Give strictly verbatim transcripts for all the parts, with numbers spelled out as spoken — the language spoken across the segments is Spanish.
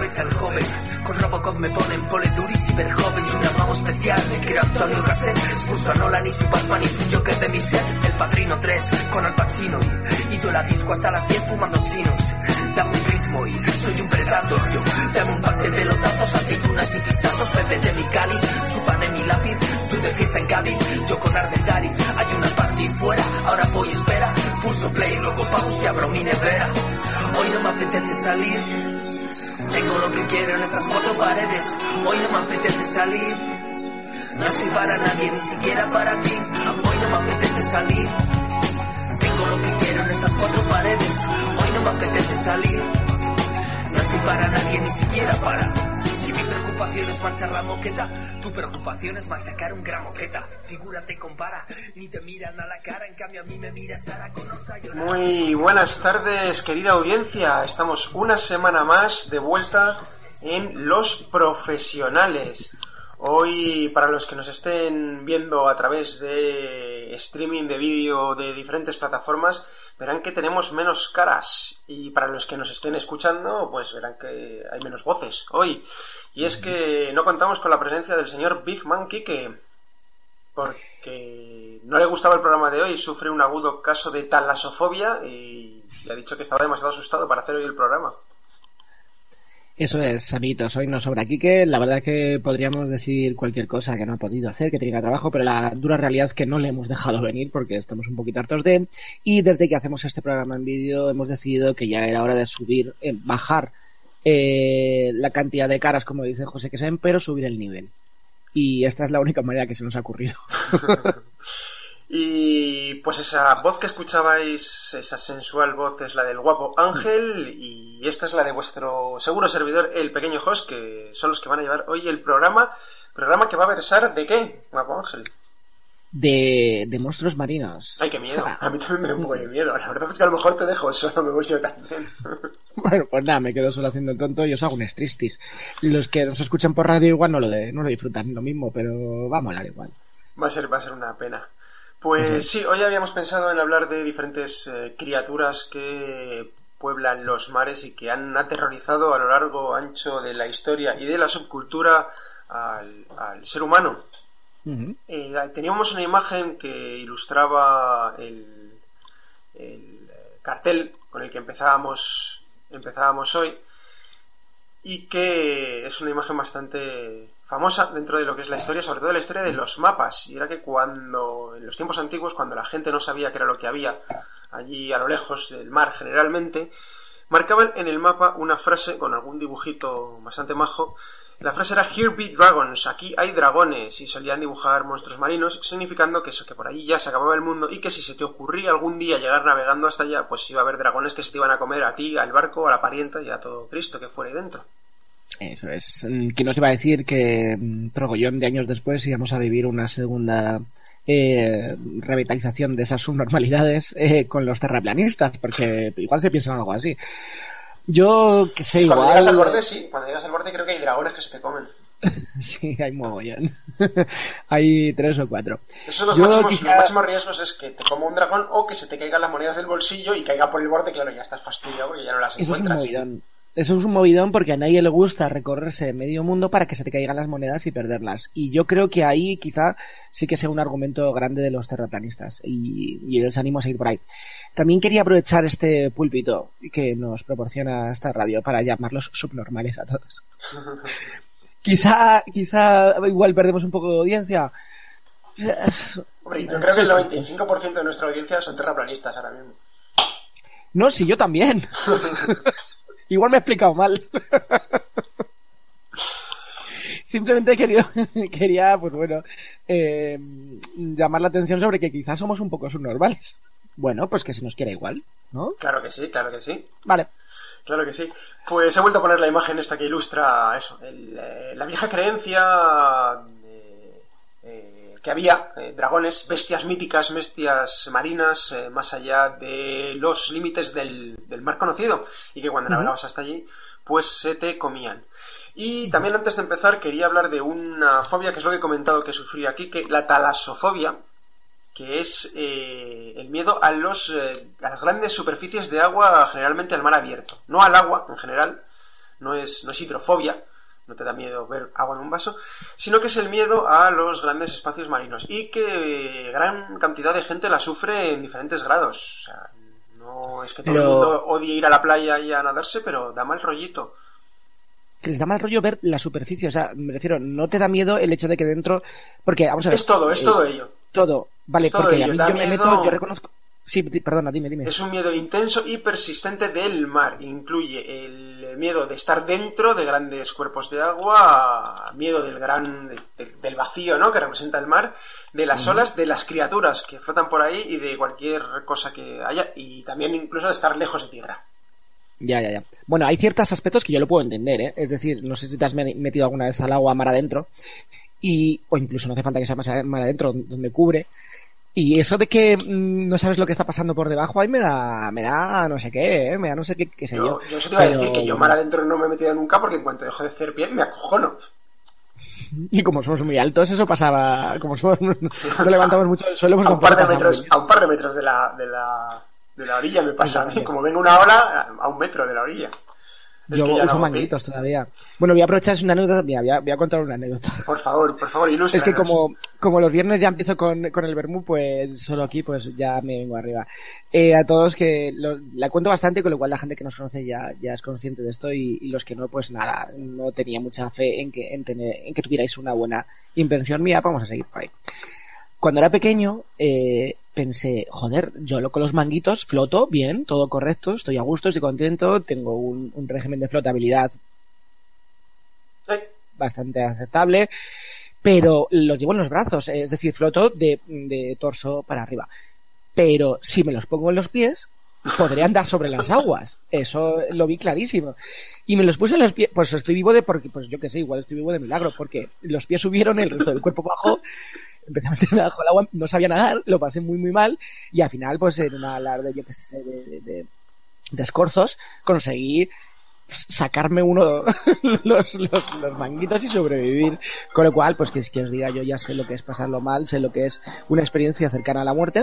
aprovecha el joven. Con Robocop me ponen pole duris, hiper joven y una mago especial. Me quiero Antonio Gasset, expulso a Nolan y su Batman y su Joker de mi set. El Padrino tres con Al Pacino y, y yo la disco hasta las diez fumando chinos. Dame un ritmo y soy un predator. Yo dame un pack de pelotazos, aceitunas y pistazos. Pepe de mi Cali, chupa de mi lápiz. Tú de fiesta en Cádiz, yo con Armendariz. Hay una party fuera, ahora voy espera. Pulso play, luego pause y abro mi nevera. Hoy no me apetece salir, tengo lo que quiero en estas cuatro paredes. Hoy no me apetece salir, no estoy para nadie, ni siquiera para ti. Hoy no me apetece salir, tengo lo que quiero en estas cuatro paredes. Hoy no me apetece salir, no estoy para nadie, ni siquiera para... Si mi preocupación es manchar la moqueta, tu preocupación es machacar un gran moqueta. Figúrate, compara, ni te miran a la cara, en cambio a mí me miras Sara con osa llorar. Muy buenas tardes, querida audiencia. Estamos una semana más de vuelta en Los Profesionales. Hoy, para los que nos estén viendo a través de streaming de vídeo de diferentes plataformas, verán que tenemos menos caras, y para los que nos estén escuchando, pues verán que hay menos voces hoy. Y es que no contamos con la presencia del señor Big Man Quique, porque no le gustaba el programa de hoy, sufre un agudo caso de talasofobia y le ha dicho que estaba demasiado asustado para hacer hoy el programa. Eso es, amiguitos, hoy nos sobra Quique. La verdad es que podríamos decir cualquier cosa que no ha podido hacer, que tenga trabajo, pero la dura realidad es que no le hemos dejado venir porque estamos un poquito hartos de... Y desde que hacemos este programa en vídeo hemos decidido que ya era hora de subir, eh, bajar eh, la cantidad de caras, como dice José Quesén, pero subir el nivel. Y esta es la única manera que se nos ha ocurrido. Y pues esa voz que escuchabais, esa sensual voz, es la del guapo Ángel, y esta es la de vuestro seguro servidor, el pequeño host, que son los que van a llevar hoy el programa. Programa que va a versar ¿de qué, guapo Ángel? De, de monstruos marinos. Ay, qué miedo. A mí también me da un poco de miedo. La verdad es que a lo mejor te dejo solo, me voy yo también. Bueno, pues nada, me quedo solo haciendo el tonto y os hago un stristis. Los que nos escuchan por radio igual no lo, de, no lo disfrutan lo mismo, pero va a molar igual. Va a ser, va a ser una pena. Pues uh-huh. Sí, hoy habíamos pensado en hablar de diferentes eh, criaturas que pueblan los mares y que han aterrorizado a lo largo, ancho de la historia y de la subcultura al, al ser humano. Uh-huh. Eh, teníamos una imagen que ilustraba el, el cartel con el que empezábamos, empezábamos hoy, y que es una imagen bastante famosa dentro de lo que es la historia, sobre todo la historia de los mapas. Y era que cuando, en los tiempos antiguos, cuando la gente no sabía qué era lo que había allí a lo lejos del mar generalmente, marcaban en el mapa una frase con algún dibujito bastante majo. La frase era "Here be dragons", aquí hay dragones, y solían dibujar monstruos marinos, significando que eso, que por allí ya se acababa el mundo, y que si se te ocurría algún día llegar navegando hasta allá, pues iba a haber dragones que se te iban a comer a ti, al barco, a la parienta y a todo Cristo que fuera ahí dentro. Eso es. ¿Quién nos iba a decir que trogollón de años después íbamos a vivir una segunda eh, revitalización de esas subnormalidades eh, con los terraplanistas? Porque igual se piensa en algo así. Yo que sé, cuando igual... llegas al borde, sí. Cuando llegas al borde creo que hay dragones que se te comen. Sí, hay mogollón. Hay tres o cuatro. Esos son los, Yo máximos, quizá... los máximos riesgos, es que te coma un dragón o que se te caigan las monedas del bolsillo y caiga por el borde. Claro, ya estás fastidiado porque ya no las Eso encuentras. Es un movidón. Eso es un movidón porque a nadie le gusta recorrerse medio mundo para que se te caigan las monedas y perderlas. Y yo creo que ahí quizá sí que sea un argumento grande de los terraplanistas. Y, y les animo a seguir por ahí. También quería aprovechar este púlpito que nos proporciona esta radio para llamarlos subnormales a todos. quizá, quizá igual perdemos un poco de audiencia. Hombre, yo creo que el noventa y cinco por ciento de nuestra audiencia son terraplanistas ahora mismo. No, sí, yo también. Igual me he explicado mal. Simplemente quería, quería pues bueno, eh, llamar la atención sobre que quizás somos un poco subnormales. Bueno, pues que se nos quiera igual, ¿no? Claro que sí, claro que sí. Vale. Claro que sí. Pues he vuelto a poner la imagen esta que ilustra eso, el, eh, la vieja creencia de, eh, que había eh, dragones, bestias míticas, bestias marinas, eh, más allá de los límites del, del mar conocido, y que cuando uh-huh. navegabas hasta allí, pues se te comían. Y también, antes de empezar, quería hablar de una fobia, que es lo que he comentado que sufrí aquí, que la talasofobia, que es eh, el miedo a los eh, a las grandes superficies de agua, generalmente al mar abierto. No al agua, en general, no es, no es hidrofobia, no te da miedo ver agua en un vaso, sino que es el miedo a los grandes espacios marinos y que gran cantidad de gente la sufre en diferentes grados. O sea, no es que todo pero... el mundo odie ir a la playa y a nadarse, pero da mal rollito. Que les da mal rollo ver la superficie, o sea, me refiero, no te da miedo el hecho de que dentro, porque vamos a ver. Es todo, es eh, todo ello. Todo, vale, es todo porque ello. a mí Da yo miedo... me meto, yo reconozco. Sí, perdona, dime, dime. Es un miedo intenso y persistente del mar. Incluye el miedo de estar dentro de grandes cuerpos de agua, miedo del gran del, del vacío, ¿no?, que representa el mar, de las uh-huh. olas, de las criaturas que flotan por ahí y de cualquier cosa que haya, y también incluso de estar lejos de tierra. Ya, ya, ya. Bueno, hay ciertos aspectos que yo lo puedo entender, ¿eh? Es decir, no sé si te has metido alguna vez al agua mar adentro, y o incluso no hace falta que sea mar adentro, donde cubre. Y eso de que mmm, no sabes lo que está pasando por debajo, ahí me da, me da no sé qué, ¿eh? Me da no sé qué, qué sé yo. Yo, yo eso te iba Pero... a decir que yo mar adentro no me he metido nunca porque en cuanto dejo de hacer pie me acojono. Y como somos muy altos, eso pasaba, como somos, no levantamos mucho el suelo, pues a un par de metros, a un par de metros de la, de la, de la orilla me pasa. Sí, como venga una ola, a un metro de la orilla. Es yo que ya uso no manguitos todavía. Bueno, voy a aprovechar, es una anécdota, mira, voy a, voy a contar una anécdota. Por favor, por favor, ilústranos. Es que como, como los viernes ya empiezo con, con el vermú, pues solo aquí pues ya me vengo arriba. Eh, a todos que lo, la cuento bastante, con lo cual la gente que nos conoce ya, ya es consciente de esto y, y los que no, pues nada, no tenía mucha fe en que, en tener, en que tuvierais una buena invención mía, vamos a seguir por ahí. Cuando era pequeño, eh, pensé, joder, yo lo con los manguitos floto bien, todo correcto, estoy a gusto, estoy contento, tengo un, un régimen de flotabilidad bastante aceptable, pero los llevo en los brazos, es decir, floto de, de torso para arriba. Pero si me los pongo en los pies, podré andar sobre las aguas. Eso lo vi clarísimo. Y me los puse en los pies, pues estoy vivo de, porque, pues yo qué sé, igual estoy vivo de milagro, porque los pies subieron, el resto del cuerpo bajó. Empecé a meterme bajo el agua, no sabía nadar, lo pasé muy muy mal y al final pues en una alarde yo que sé de, de, de, de escorzos conseguí sacarme uno los, los, los manguitos y sobrevivir, con lo cual pues que, que os diga, yo ya sé lo que es pasarlo mal, sé lo que es una experiencia cercana a la muerte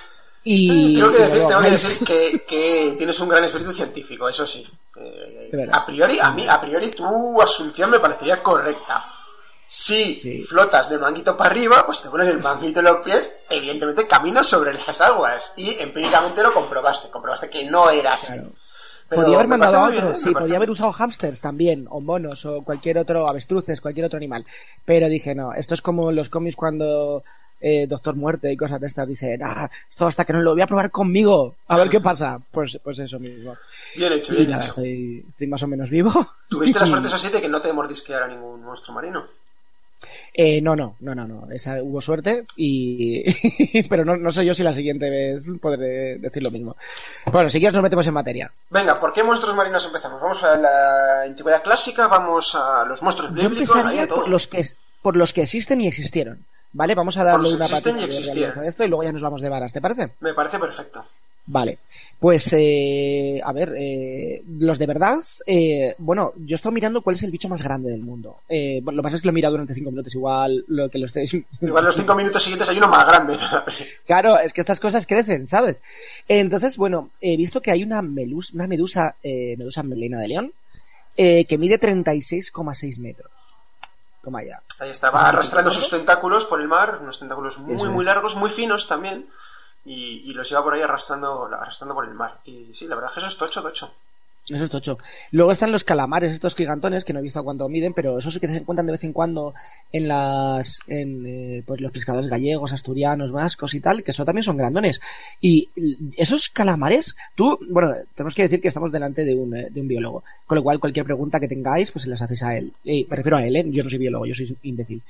y tengo que decir, tengo que, decir que, que tienes un gran espíritu científico, eso sí. Eh, a priori a mí a priori tu asunción me parecería correcta. Si sí. flotas de manguito para arriba, pues te pones el manguito en los pies, evidentemente caminas sobre las aguas. Y empíricamente lo comprobaste, comprobaste que no era así. Claro. Pero podía haber mandado a otro, sí, podía haber usado hámsters también, o monos, o cualquier otro, avestruces, cualquier otro animal. Pero dije, no, esto es como los cómics cuando eh, Doctor Muerte y cosas de estas dicen, ah, esto hasta que no lo voy a probar conmigo, a ver qué pasa. Pues, pues eso mismo. Bien hecho, bien y nada, hecho. Estoy, estoy más o menos vivo. ¿Tuviste la suerte, eso sí, de que no te mordisqueara ningún monstruo marino? Eh, no, no, no, no, no. Esa, hubo suerte y pero no, no sé yo si la siguiente vez podré decir lo mismo. Bueno, si quieres nos metemos en materia. Venga, ¿por qué monstruos marinos empezamos? Vamos a la antigüedad clásica, vamos a los monstruos bíblicos, yo empezaría por los que por los que existen y existieron, ¿vale? Vamos a darle una patita de esto y luego ya nos vamos de varas, ¿te parece? Me parece perfecto. Vale, pues eh, a ver, eh, los de verdad, eh, bueno, yo he estado mirando cuál es el bicho más grande del mundo. Eh, bueno, lo que pasa es que lo he mirado durante cinco minutos, igual lo que lo estéis... Igual los cinco minutos siguientes hay uno más grande. Claro, es que estas cosas crecen, ¿sabes? Entonces, bueno, he visto que hay una, melus, una medusa, eh, medusa melena de león, eh, que mide treinta y seis coma seis metros. Toma ya. Ahí está, va arrastrando sus tentáculos por el mar, unos tentáculos muy, Eso muy es. largos, muy finos también. Y, y los lleva por ahí arrastrando arrastrando por el mar. Y sí, la verdad es que eso es tocho, tocho. Eso es tocho. Luego están los calamares, estos gigantones, que no he visto cuánto miden, pero esos sí que se encuentran de vez en cuando en las en eh, pues los pescadores gallegos, asturianos, vascos y tal, que eso también son grandones. Y esos calamares, tú, bueno, tenemos que decir que estamos delante de un, de un biólogo, con lo cual cualquier pregunta que tengáis, pues se las hacéis a él. Eh, me refiero a él, ¿eh? Yo no soy biólogo, yo soy imbécil.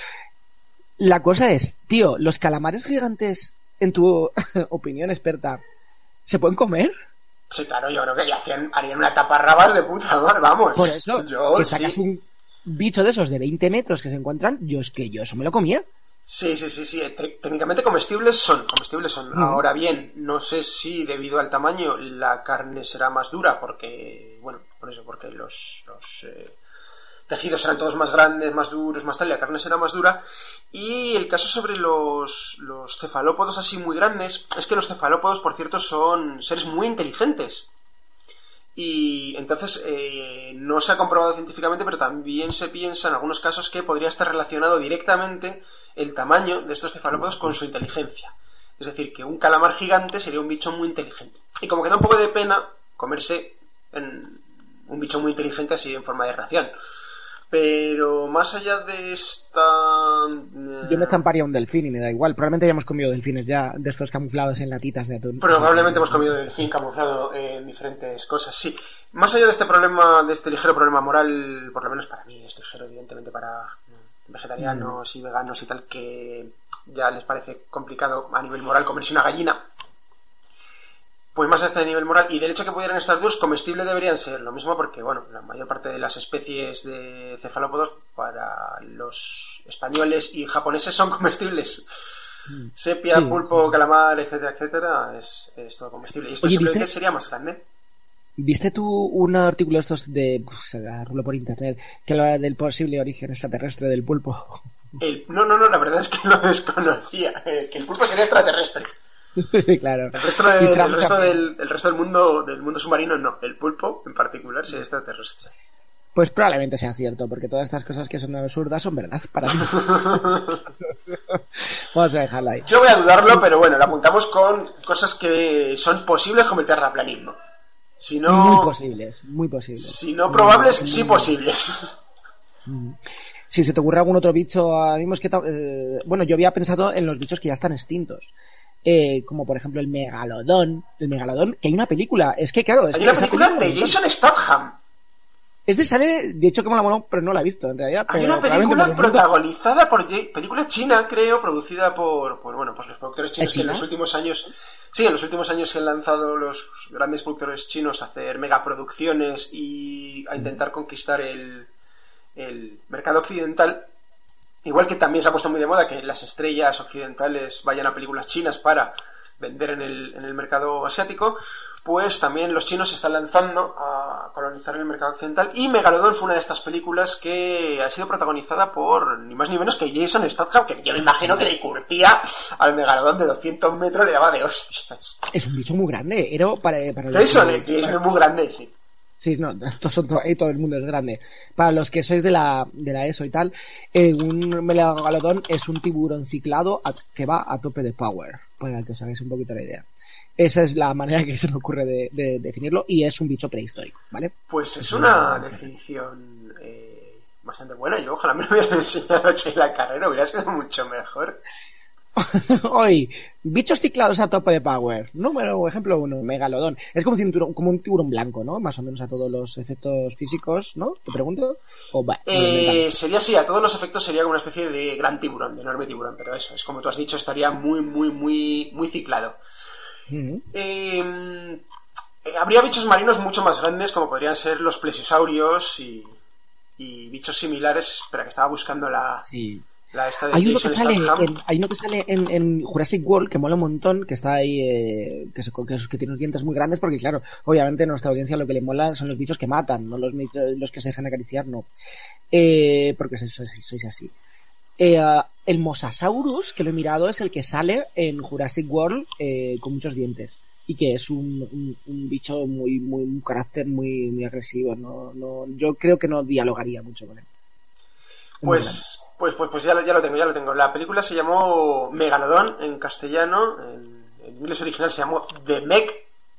La cosa es, tío, los calamares gigantes, en tu opinión experta, ¿se pueden comer? Sí, claro, yo creo que ya hacían, harían una taparrabas de puta madre, vamos. Por eso, yo, que sacas sí. un bicho de esos de veinte metros que se encuentran, yo es que yo eso me lo comía. Sí, sí, sí, sí. Técnicamente comestibles son, comestibles son. Mm. Ahora bien, no sé si debido al tamaño la carne será más dura, porque, bueno, por eso, porque los, los eh, tejidos serán todos más grandes, más duros, más tal, y la carne será más dura. Y el caso sobre los, los cefalópodos así muy grandes, es que los cefalópodos, por cierto, son seres muy inteligentes. Y entonces eh, no se ha comprobado científicamente, pero también se piensa en algunos casos que podría estar relacionado directamente el tamaño de estos cefalópodos con su inteligencia. Es decir, que un calamar gigante sería un bicho muy inteligente. Y como que da un poco de pena comerse en un bicho muy inteligente así en forma de ración. Pero más allá de esta... Eh... Yo me estamparía un delfín y me da igual. Probablemente hayamos comido delfines ya de estos camuflados en latitas de atún. Probablemente hemos comido delfín camuflado en diferentes cosas, sí. Más allá de este problema, de este ligero problema moral, por lo menos para mí es ligero, evidentemente para vegetarianos mm. y veganos y tal, que ya les parece complicado a nivel moral comerse una gallina. Pues más a este nivel moral, y del hecho que pudieran estar duros, comestibles deberían ser lo mismo, porque bueno, la mayor parte de las especies de cefalópodos para los españoles y japoneses son comestibles. Mm. Sepia, sí, pulpo, calamar, etcétera, etcétera, es, es todo comestible. Y esto Oye, simplemente ¿viste? sería más grande. ¿Viste tú un artículo de estos de... Pues, agarrarlo por internet, que habla del posible origen extraterrestre del pulpo? El, no, no, no, la verdad es que lo desconocía, que el pulpo sería extraterrestre. Claro. El resto, de, el, resto del, el resto del mundo del mundo submarino no, el pulpo en particular sí es extraterrestre. Pues probablemente sea cierto, porque todas estas cosas que son absurdas son verdad para mí. Vamos a dejarla ahí. Yo voy a dudarlo, pero bueno, lo apuntamos con cosas que son posibles como el terraplanismo. Si no, muy posibles, muy posibles. Si no probables, muy, sí muy posibles. Si se te ocurre algún otro bicho, a mí que eh, bueno, yo había pensado en los bichos que ya están extintos. Eh, como por ejemplo el megalodón, el megalodón, que hay una película, es que claro, es hay que una película, película de Jason Statham. Es de sale, de hecho que me la moló, pero no la he visto en realidad. Hay una película protagonizada por J- película china, creo, producida por, por bueno, pues los productores chinos que en los últimos años, sí, en los últimos años se han lanzado los grandes productores chinos a hacer megaproducciones y a intentar conquistar el, el mercado occidental. Igual que también se ha puesto muy de moda que las estrellas occidentales vayan a películas chinas para vender en el, en el mercado asiático, pues también los chinos se están lanzando a colonizar el mercado occidental, y Megalodón fue una de estas películas que ha sido protagonizada por ni más ni menos que Jason Statham, que yo me imagino que le curtía al Megalodón de doscientos metros, le daba de hostias. Es un bicho muy grande, era para... para Jason, el que es muy grande, sí. Sí, no, estos son to- todo el mundo es grande. Para los que sois de la de la ESO y tal, eh, un megalodón es un tiburón ciclado a, que va a tope de power, para que os hagáis un poquito la idea. Esa es la manera que se me ocurre de, de definirlo, y es un bicho prehistórico, ¿vale? Pues es una definición eh, bastante buena. Yo ojalá me lo hubieran enseñado en la carrera, hubiera sido mucho mejor. Hoy, bichos ciclados a tope de power. Número, ejemplo uno, megalodón. Es como un, tiburón, como un tiburón blanco, ¿no? Más o menos a todos los efectos físicos, ¿no? ¿Te pregunto? ¿O va? Eh, sería así, a todos los efectos sería como una especie de gran tiburón, de enorme tiburón, pero eso, es como tú has dicho, estaría muy, muy, muy, muy ciclado. Uh-huh. Eh, eh, habría bichos marinos mucho más grandes, como podrían ser los plesiosaurios y, y bichos similares, pero que estaba buscando la... Sí. La esta de hay, uno que sale en, hay uno que sale en, en Jurassic World que mola un montón, que está ahí, eh, que, se, que, que tiene unos dientes muy grandes, porque claro, obviamente a nuestra audiencia lo que le mola son los bichos que matan, no los, los que se dejan acariciar, no. Eh, porque sois, sois, sois así. Eh, uh, el Mosasaurus, que lo he mirado, es el que sale en Jurassic World eh, con muchos dientes. Y que es un, un, un bicho muy, muy, un carácter muy, muy agresivo. No, no, yo creo que no dialogaría mucho con él. Pues, pues, pues, pues ya, ya lo tengo, ya lo tengo. La película se llamó Megalodón en castellano, en, en inglés original se llamó The Meg,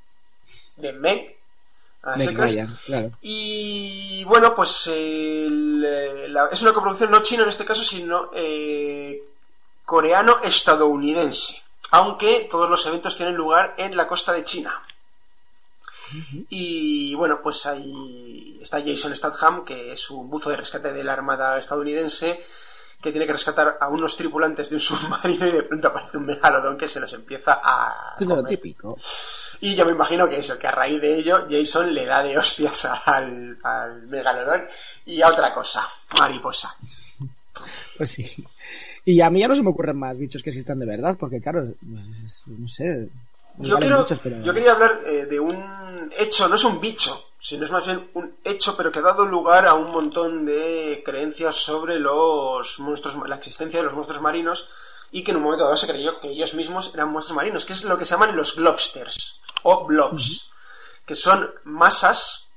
The Meg, a secas. Ryan, claro. Y bueno, pues el, la, es una coproducción no china en este caso, sino eh, coreano-estadounidense, aunque todos los eventos tienen lugar en la costa de China. Uh-huh. Y bueno, pues ahí está Jason Statham, que es un buzo de rescate de la Armada estadounidense, que tiene que rescatar a unos tripulantes de un submarino, y de pronto aparece un megalodón que se los empieza a comer. Lo típico. Y yo me imagino que eso, que a raíz de ello Jason le da de hostias al, al megalodón y a otra cosa, mariposa. Pues sí. Y a mí ya no se me ocurren más bichos que existan de verdad, porque claro, no sé... Yo, quiero, muchos, pero... yo quería hablar eh, de un hecho, no es un bicho, sino es más bien un hecho, pero que ha dado lugar a un montón de creencias sobre los monstruos, la existencia de los monstruos marinos, y que en un momento dado se creyó que ellos mismos eran monstruos marinos, que es lo que se llaman los globsters, o blobs, uh-huh. que son masas,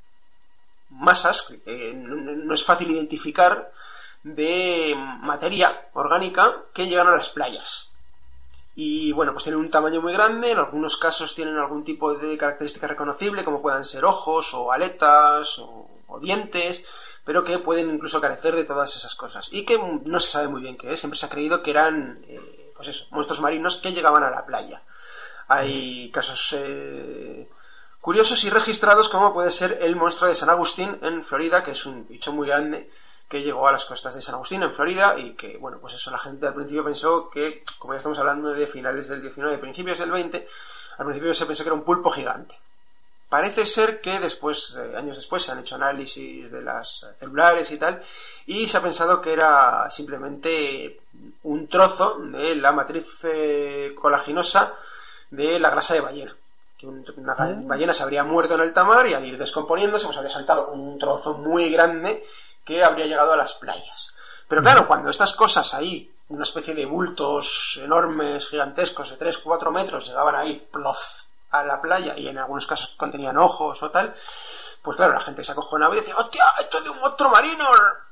masas, que eh, no, no es fácil identificar, de materia orgánica que llegan a las playas. Y bueno, pues tienen un tamaño muy grande, en algunos casos tienen algún tipo de característica reconocible, como puedan ser ojos, o aletas, o, o dientes, pero que pueden incluso carecer de todas esas cosas. Y que no se sabe muy bien qué es, siempre se ha creído que eran, eh, pues eso, monstruos marinos que llegaban a la playa. Hay casos eh, curiosos y registrados, como puede ser el monstruo de San Agustín en Florida, que es un bicho muy grande que llegó a las costas de San Agustín en Florida y que, bueno, pues eso, la gente al principio pensó que, como ya estamos hablando de finales del diecinueve, principios del veinte, al principio se pensó que era un pulpo gigante. Parece ser que después, eh, años después, se han hecho análisis de las celulares y tal, y se ha pensado que era simplemente un trozo de la matriz eh, colaginosa de la grasa de ballena. Que una ballena se habría muerto en alta mar y al ir descomponiéndose, pues habría saltado un trozo muy grande que habría llegado a las playas. Pero claro, cuando estas cosas ahí, una especie de bultos enormes, gigantescos, de tres cuatro metros, llegaban ahí, plof, a la playa, y en algunos casos contenían ojos o tal, pues claro, la gente se acojonaba y decía, ¡hostia, esto es de un monstruo marino!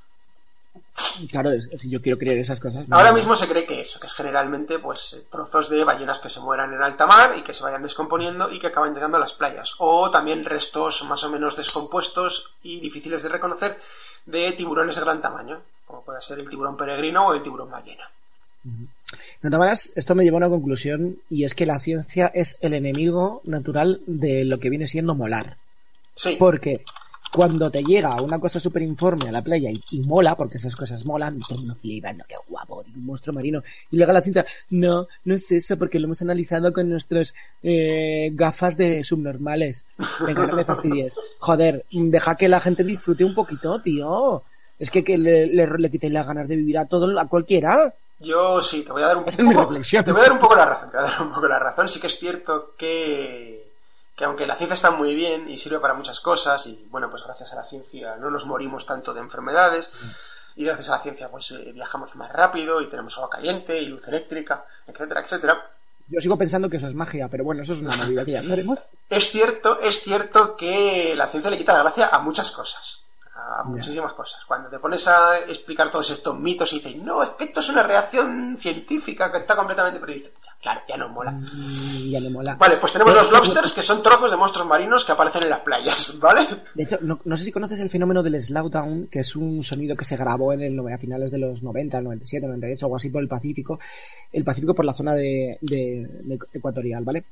Claro, si yo quiero creer esas cosas. No. Ahora mismo se cree que eso, que es generalmente pues trozos de ballenas que se mueran en alta mar y que se vayan descomponiendo y que acaban llegando a las playas. O también restos más o menos descompuestos y difíciles de reconocer de tiburones de gran tamaño, como puede ser el tiburón peregrino o el tiburón ballena. De todas maneras, esto me lleva a una conclusión, y es que la ciencia es el enemigo natural de lo que viene siendo molar. Sí. Porque cuando te llega una cosa súper informe a la playa y, y mola, porque esas cosas molan, todo el mundo flipa, no, qué guapo, un monstruo marino, y luego la ciencia, no, no es eso, porque lo hemos analizado con nuestros eh, gafas de subnormales. Venga, no me fastidies. Joder, deja que la gente disfrute un poquito, tío. Es que, que le, le, le quitéis las ganas de vivir a todo, a cualquiera. Yo sí, te voy a dar un Esa poco, es mi reflexión. te voy a dar un poco la razón, te voy a dar un poco la razón. Sí que es cierto que, que aunque la ciencia está muy bien y sirve para muchas cosas, y bueno, pues gracias a la ciencia no nos morimos tanto de enfermedades, mm. y gracias a la ciencia pues eh, viajamos más rápido y tenemos agua caliente y luz eléctrica, etcétera, etcétera. Yo sigo pensando que eso es magia, pero bueno, eso es una movida que ya veremos. Es cierto, es cierto que la ciencia le quita la gracia a muchas cosas. A muchísimas yeah. cosas. Cuando te pones a explicar todos estos mitos y dices, no, es que esto es una reacción científica que está completamente perdida. Ya, claro, ya no mola. Mm, ya no mola. Vale, pues tenemos Pero, los lobsters, que son trozos de monstruos marinos que aparecen en las playas, ¿vale? De hecho, no, no sé si conoces el fenómeno del slowdown, que es un sonido que se grabó en el, a finales de los noventa, el noventa y siete, noventa y ocho, algo así, por el Pacífico. El Pacífico por la zona de, de, de ecuatorial, ¿vale?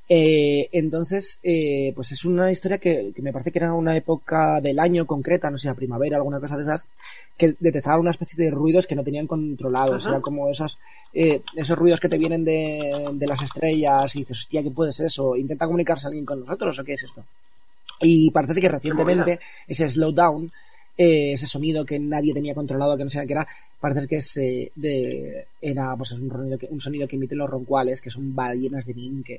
Eh, entonces, eh, pues es una historia que, que me parece que era una época del año concreta, no sé, a primavera, alguna cosa de esas, que detectaban una especie de ruidos que no tenían controlados. Eran como esos, eh, esos ruidos que te vienen de, de las estrellas y dices, hostia, ¿qué puede ser eso? ¿Intenta comunicarse alguien con nosotros o qué es esto? Y parece que recientemente ese slowdown, eh, ese sonido que nadie tenía controlado, que no sabía qué era, parece que es, eh, de, era pues un, sonido que, un sonido que emiten los roncuales, que son ballenas de minke.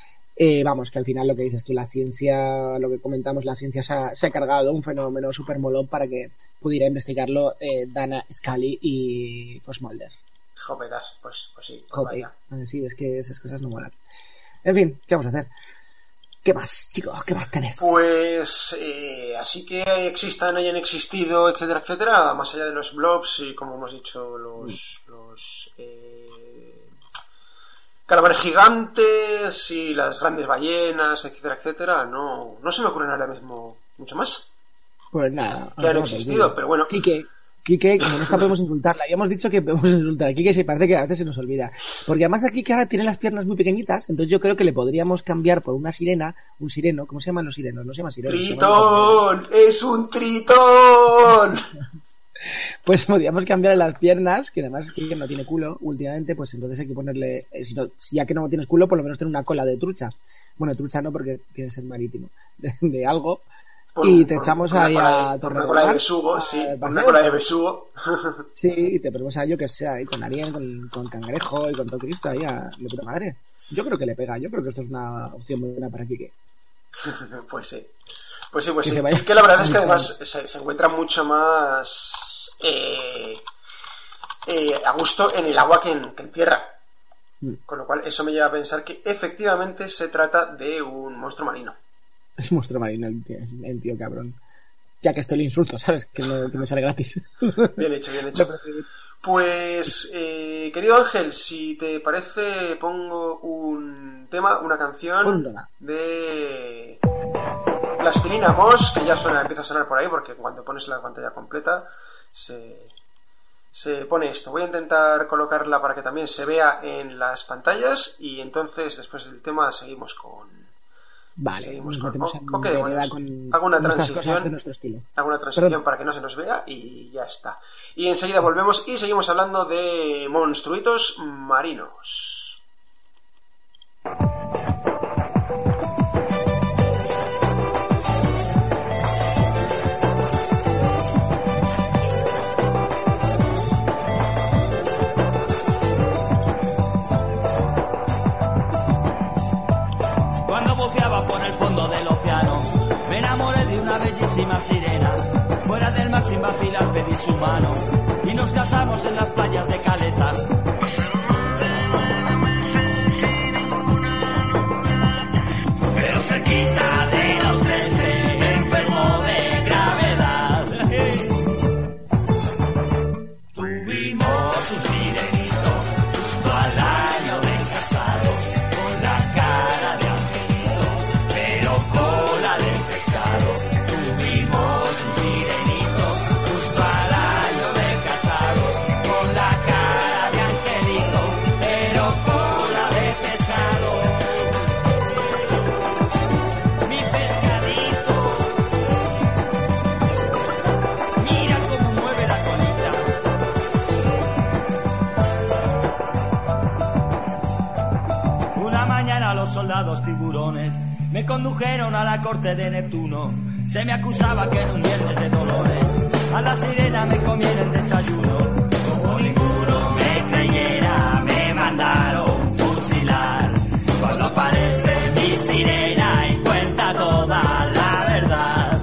Eh, vamos, que al final lo que dices tú, la ciencia, lo que comentamos, la ciencia se ha, se ha cargado un fenómeno súper molón para que pudiera investigarlo eh, Dana Scully y Fox Mulder. Jopetas, pues, pues sí. Pues Jope. Sí, es que esas cosas no molan. En fin, ¿qué vamos a hacer? ¿Qué más, chicos? ¿Qué más tenés? Pues, eh, así que existan, hayan existido, etcétera, etcétera, más allá de los blobs y, como hemos dicho, los... Mm. los eh, calamares gigantes y las grandes ballenas, etcétera, etcétera, no, no se me ocurren ahora mismo mucho más. Pues nada. Que han existido, pero bueno. Quique, Quique, como no está podemos insultarla. Habíamos dicho que podemos insultar a Quique, se parece que a veces se nos olvida. Porque además aquí que ahora tiene las piernas muy pequeñitas, entonces yo creo que le podríamos cambiar por una sirena, un sireno, ¿cómo se llaman los sirenos? No se llama sireno. ¡Tritón! ¡Es un tritón! Pues podríamos cambiarle las piernas, que además que no tiene culo últimamente, pues entonces hay que ponerle, eh, si, no, si ya que no tienes culo, por lo menos tener una cola de trucha. Bueno, trucha no, porque tiene que ser marítimo, de, de algo. Por, y te por, echamos por ahí a Torre Una cola de besugo, sí, una cola de besugo. Sí, y te ponemos a yo que sea, ahí con Ariel, con, con Cangrejo y con todo Cristo, ahí a de puta madre. Yo creo que le pega, yo creo que esto es una opción muy buena para Quique. Pues sí. Pues sí, pues que sí. Es que la verdad es que además se, se encuentra mucho más eh, eh, a gusto en el agua que en, que en tierra. Mm. Con lo cual eso me lleva a pensar que efectivamente se trata de un monstruo marino. Es monstruo marino el tío, el tío cabrón. Ya que esto le insulto, ¿sabes? Que, no, que me sale gratis. Bien hecho, bien hecho. Pues, eh, querido Ángel, si te parece, pongo un tema, una canción Póndala. de Plastilina Mosh, que ya suena, empieza a sonar por ahí, porque cuando pones la pantalla completa se, se pone esto. Voy a intentar colocarla para que también se vea en las pantallas y entonces después del tema seguimos con... Vale, seguimos nos con, metemos o- ok, en bueno, vereda con hago una nuestras transición. cosas de nuestro estilo. Hago una transición Perdón. para que no se nos vea y ya está. Y enseguida volvemos y seguimos hablando de monstruitos marinos. Cuando buceaba por el fondo del océano, me enamoré de una bellísima sirena. Fuera del mar sin vacilar pedí su mano y nos casamos en las playas de Caleta. Pero cerquita de los trece, enfermo de gravedad. Tuvimos un sirenito justo al año de casados, con la cara de angelito, pero cola de pescado. Tuvimos un sirenito justo al año de casados, con la cara de angelito, pero cola de pescado. Mi pescadito, mira cómo mueve la colita. Una mañana los soldados tiburones me condujeron a la corte de Neptuno. Se me acusaba que en un viernes de dolores a la sirena me comí en el desayuno. Como ninguno me creyera, me mandaron fusilar. Cuando aparece mi sirena y cuenta toda la verdad.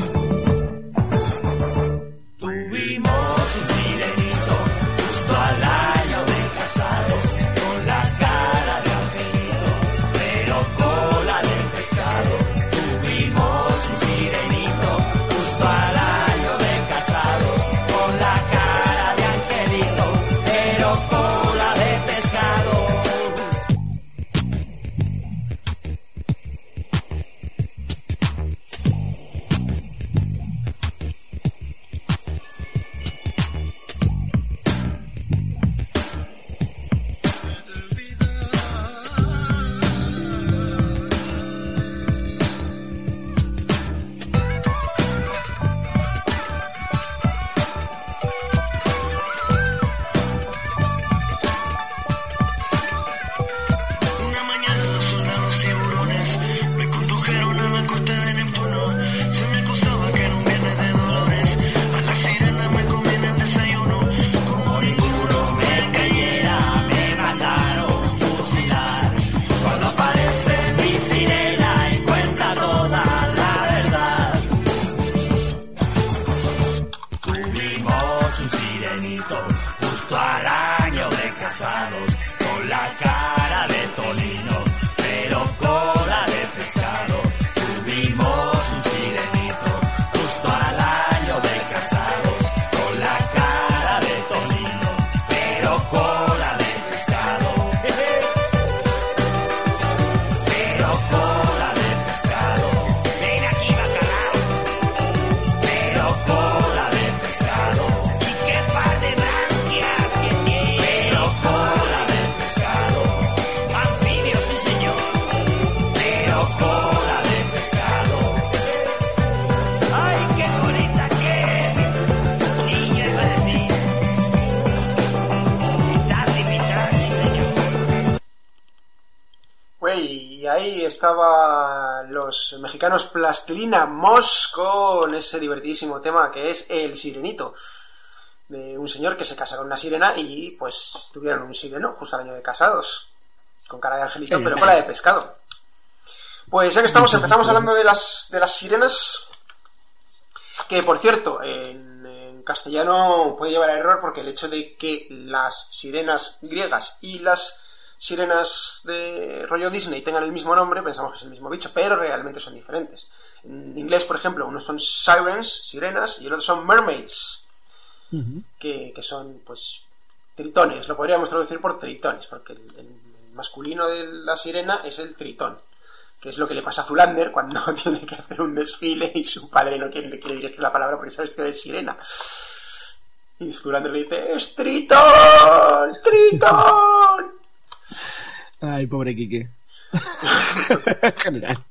Tuvimos un sirenito justo al año de casados, con la cara de angelito, pero cola de pescado. Tuvimos un sirenito justo al año de casados, con la cara de angelito, pero cola de pescado. Una mañana los soldados tiburones me condujeron a la corte de Neptuno. Se me acusaba que en un viernes de dolores a la sirena me comí en el desayuno. Como ninguno me creyera, me mandaron fusilar. Cuando aparece mi sirena y cuenta toda la verdad. Tuvimos un sirenito justo al año de casados, con la cara de tolino, pero cola de pescado. Tuvimos un sirenito justo al año de casados, con la cara de tolino, pero cola de pescado. Pero cola de pescado. Ven aquí, bacalao. Pero cola de pescado. Y qué par de branquias que tiene. Pero cola de pescado. Anfibio, sí señor. Pero cola de pescado. Ay, qué bonita que es. Niña iba de mí. Mitad y mitad, sí señor. Güey, y ahí estaba los mexicanos Plastilina Mosh con ese divertidísimo tema que es El Sirenito, de un señor que se casa con una sirena y pues tuvieron un sireno justo al año de casados, con cara de angelito, Sí, pero claro. cola de pescado. Pues ya que estamos, empezamos hablando de las, de las sirenas, que por cierto, en, en castellano puede llevar a error porque el hecho de que las sirenas griegas y las sirenas de rollo Disney tengan el mismo nombre, pensamos que es el mismo bicho, pero realmente son diferentes. En inglés, por ejemplo, unos son sirens, sirenas, y el otro son mermaids, uh-huh. que, que son, pues, tritones. Lo podríamos traducir por tritones, porque el, el masculino de la sirena es el tritón, que es lo que le pasa a Zoolander cuando tiene que hacer un desfile y su padre no quiere, le quiere dirigir la palabra porque se ha vestido de sirena. Y Zoolander le dice, ¡es tritón! ¡Tritón! Ay, pobre Quique. General.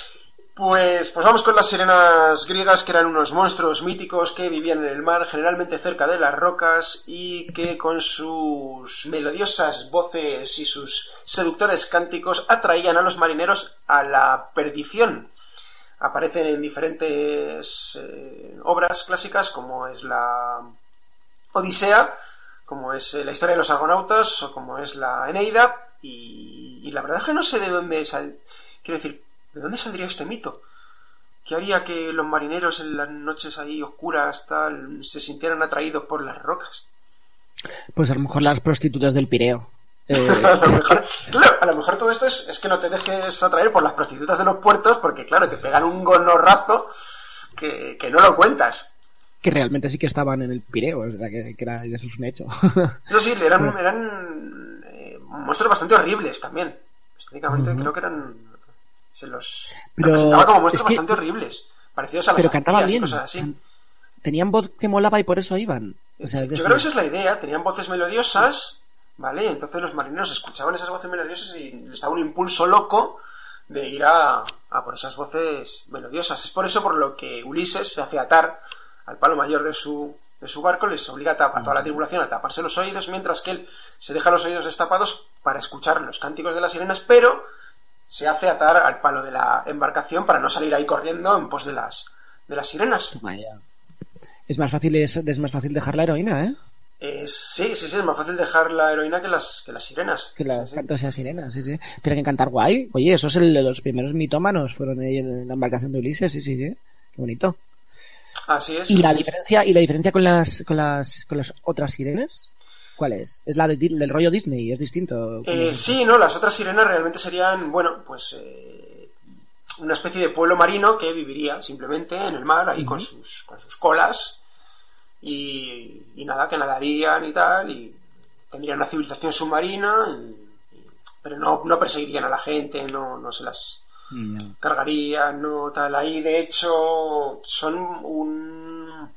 Pues, pues vamos con las sirenas griegas, que eran unos monstruos míticos que vivían en el mar, generalmente cerca de las rocas, y que con sus melodiosas voces y sus seductores cánticos atraían a los marineros a la perdición. Aparecen en diferentes eh, obras clásicas, como es la Odisea, como es la historia de los argonautas, o como es la Eneida, y, y la verdad es que no sé de dónde sal... quiero decir, ¿de dónde saldría este mito? ¿Qué haría que los marineros en las noches ahí oscuras tal se sintieran atraídos por las rocas? Pues a lo mejor las prostitutas del Pireo. Eh... a, lo mejor, claro, a lo mejor todo esto es, es que no te dejes atraer por las prostitutas de los puertos, porque claro, te pegan un gonorrazo que, que no lo cuentas. Que realmente sí que estaban en el Pireo, o sea, que, que era, eso es un hecho. Eso sí, eran, eran eh, monstruos bastante horribles también. Técnicamente uh-huh. creo que eran... se los pero representaba como monstruos es que, bastante horribles, parecidos a las arpías y cosas así. Tenían voz que molaba y por eso iban. O sea, yo creo que esa es la idea, tenían voces melodiosas, ¿vale? Entonces los marineros escuchaban esas voces melodiosas y les daba un impulso loco de ir a, a por esas voces melodiosas. Es por eso por lo que Ulises se hace atar al palo mayor de su, de su barco, les obliga a, tap- a toda la tripulación a taparse los oídos, mientras que él se deja los oídos destapados para escuchar los cánticos de las sirenas, pero se hace atar al palo de la embarcación para no salir ahí corriendo en pos de las de las sirenas. Vaya. Es más fácil es, es más fácil dejar la heroína, ¿eh? Eh, sí, sí, sí, es más fácil dejar la heroína que las que las sirenas. Que las sí, cantos sí. esas sirenas, sí, sí. Tienen que cantar guay. Oye, eso es el de los primeros mitómanos, fueron ahí en la embarcación de Ulises, sí, sí, sí. Qué bonito. Así es. ¿Y la es. diferencia y la diferencia con las con las con las otras sirenas? ¿Cuál es? ¿Es la de, del rollo Disney? ¿Es distinto? Eh, es sí, no, las otras sirenas realmente serían, bueno, pues eh, una especie de pueblo marino que viviría simplemente en el mar, ahí uh-huh. con sus con sus colas y, y nada, que nadarían y tal, y tendrían una civilización submarina, y, y, pero no, no perseguirían a la gente, no, no se las no. cargarían, no tal. Ahí, de hecho, son un...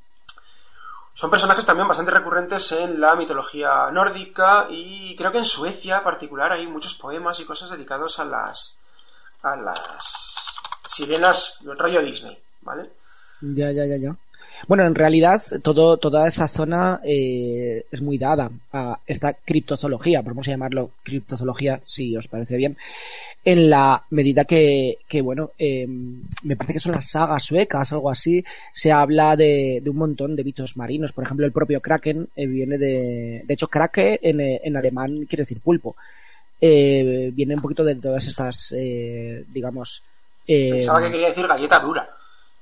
Son personajes también bastante recurrentes en la mitología nórdica, y creo que en Suecia en particular hay muchos poemas y cosas dedicados a las a las sirenas del rollo Disney, ¿vale? Ya, ya, ya, ya. Bueno, en realidad todo toda esa zona eh, es muy dada a esta criptozoología, vamos a llamarlo criptozoología, si os parece bien, en la medida que, que bueno, eh, me parece que son las sagas suecas, algo así, se habla de, de un montón de bichos marinos. Por ejemplo, el propio Kraken eh, viene de... De hecho, Krake en, en alemán quiere decir pulpo. Eh, viene un poquito de todas estas, eh, digamos... Eh, Pensaba que quería decir galleta dura.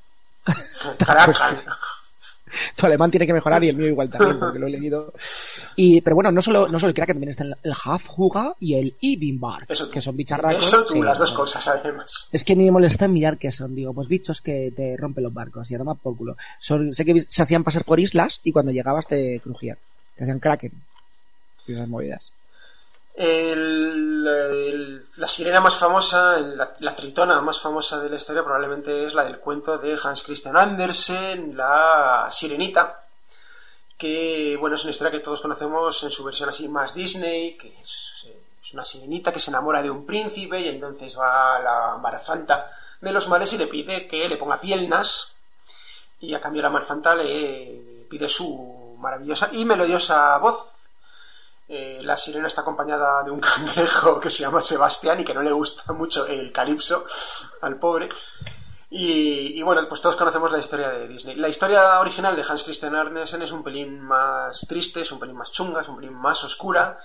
Kraken. Tu alemán tiene que mejorar y el mío igual también, porque lo he leído. Y, pero bueno, no solo, no solo el Kraken, también está el Hafhuga y el Ibimbar, que son bicharracos. Eso tú, sí, las dos sí. cosas, además. Es que ni me molesta en mirar qué son. Digo, pues bichos que te rompen los barcos y a tomar por culo. Son, sé que se hacían pasar por islas y cuando llegabas te crujían. Te hacían Kraken. Y esas movidas. El, el, la sirena más famosa, la, la tritona más famosa de la historia probablemente es la del cuento de Hans Christian Andersen, la Sirenita, que bueno, es una historia que todos conocemos en su versión así más Disney, que es, es una sirenita que se enamora de un príncipe y entonces va a la marfanta de los mares y le pide que le ponga pielnas, y a cambio la marfanta le pide su maravillosa y melodiosa voz. Eh, la sirena está acompañada de un cangrejo que se llama Sebastián y que no le gusta mucho el calipso al pobre. Y, y bueno, pues todos conocemos la historia de Disney. La historia original de Hans Christian Andersen es un pelín más triste, es un pelín más chunga, es un pelín más oscura.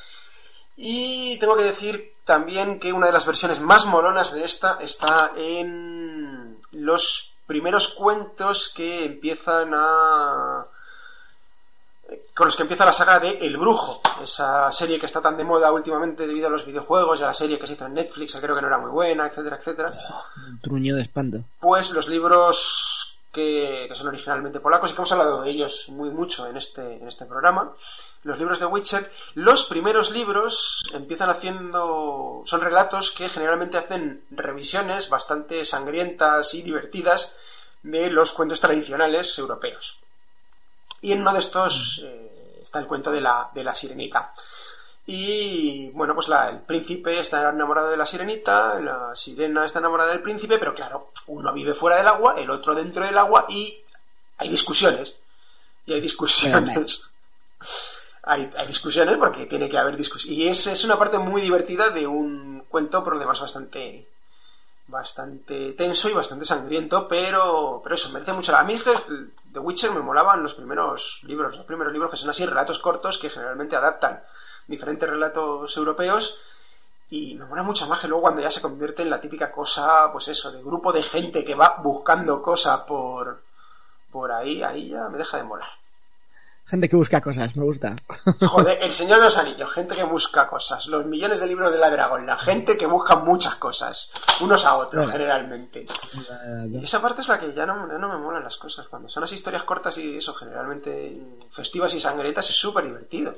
Y tengo que decir también que una de las versiones más molonas de esta está en los primeros cuentos que empiezan a... con los que empieza la saga de El Brujo, esa serie que está tan de moda últimamente debido a los videojuegos y a la serie que se hizo en Netflix, que creo que no era muy buena, etcétera, etcétera. Un truño de espanto. Pues los libros que, que son originalmente polacos y que hemos hablado de ellos muy mucho en este, en este programa, los libros de Wychet, los primeros libros empiezan haciendo, son relatos que generalmente hacen revisiones bastante sangrientas y divertidas de los cuentos tradicionales europeos. Y en uno de estos eh, está el cuento de la, de la sirenita. Y bueno, pues la, el príncipe está enamorado de la sirenita, la sirena está enamorada del príncipe, pero claro, uno vive fuera del agua, el otro dentro del agua, y hay discusiones. Y hay discusiones. hay, hay discusiones porque tiene que haber discusiones. Y es, es una parte muy divertida de un cuento, por lo demás bastante... bastante tenso y bastante sangriento, pero pero eso, merece mucho la... A mí The Witcher me molaban los primeros libros, los primeros libros que son así, relatos cortos que generalmente adaptan diferentes relatos europeos, y me mola mucho más que luego cuando ya se convierte en la típica cosa, pues eso, de grupo de gente que va buscando cosas por, por ahí, ahí ya me deja de molar. Gente que busca cosas, me gusta. Joder, el Señor de los Anillos, gente que busca cosas. Los millones de libros de la Dragón, la gente que busca muchas cosas. Unos a otros, bueno, generalmente. Y esa parte es la que ya no, ya no me molan las cosas. Cuando son las historias cortas y eso, generalmente festivas y sangrientas, es súper divertido.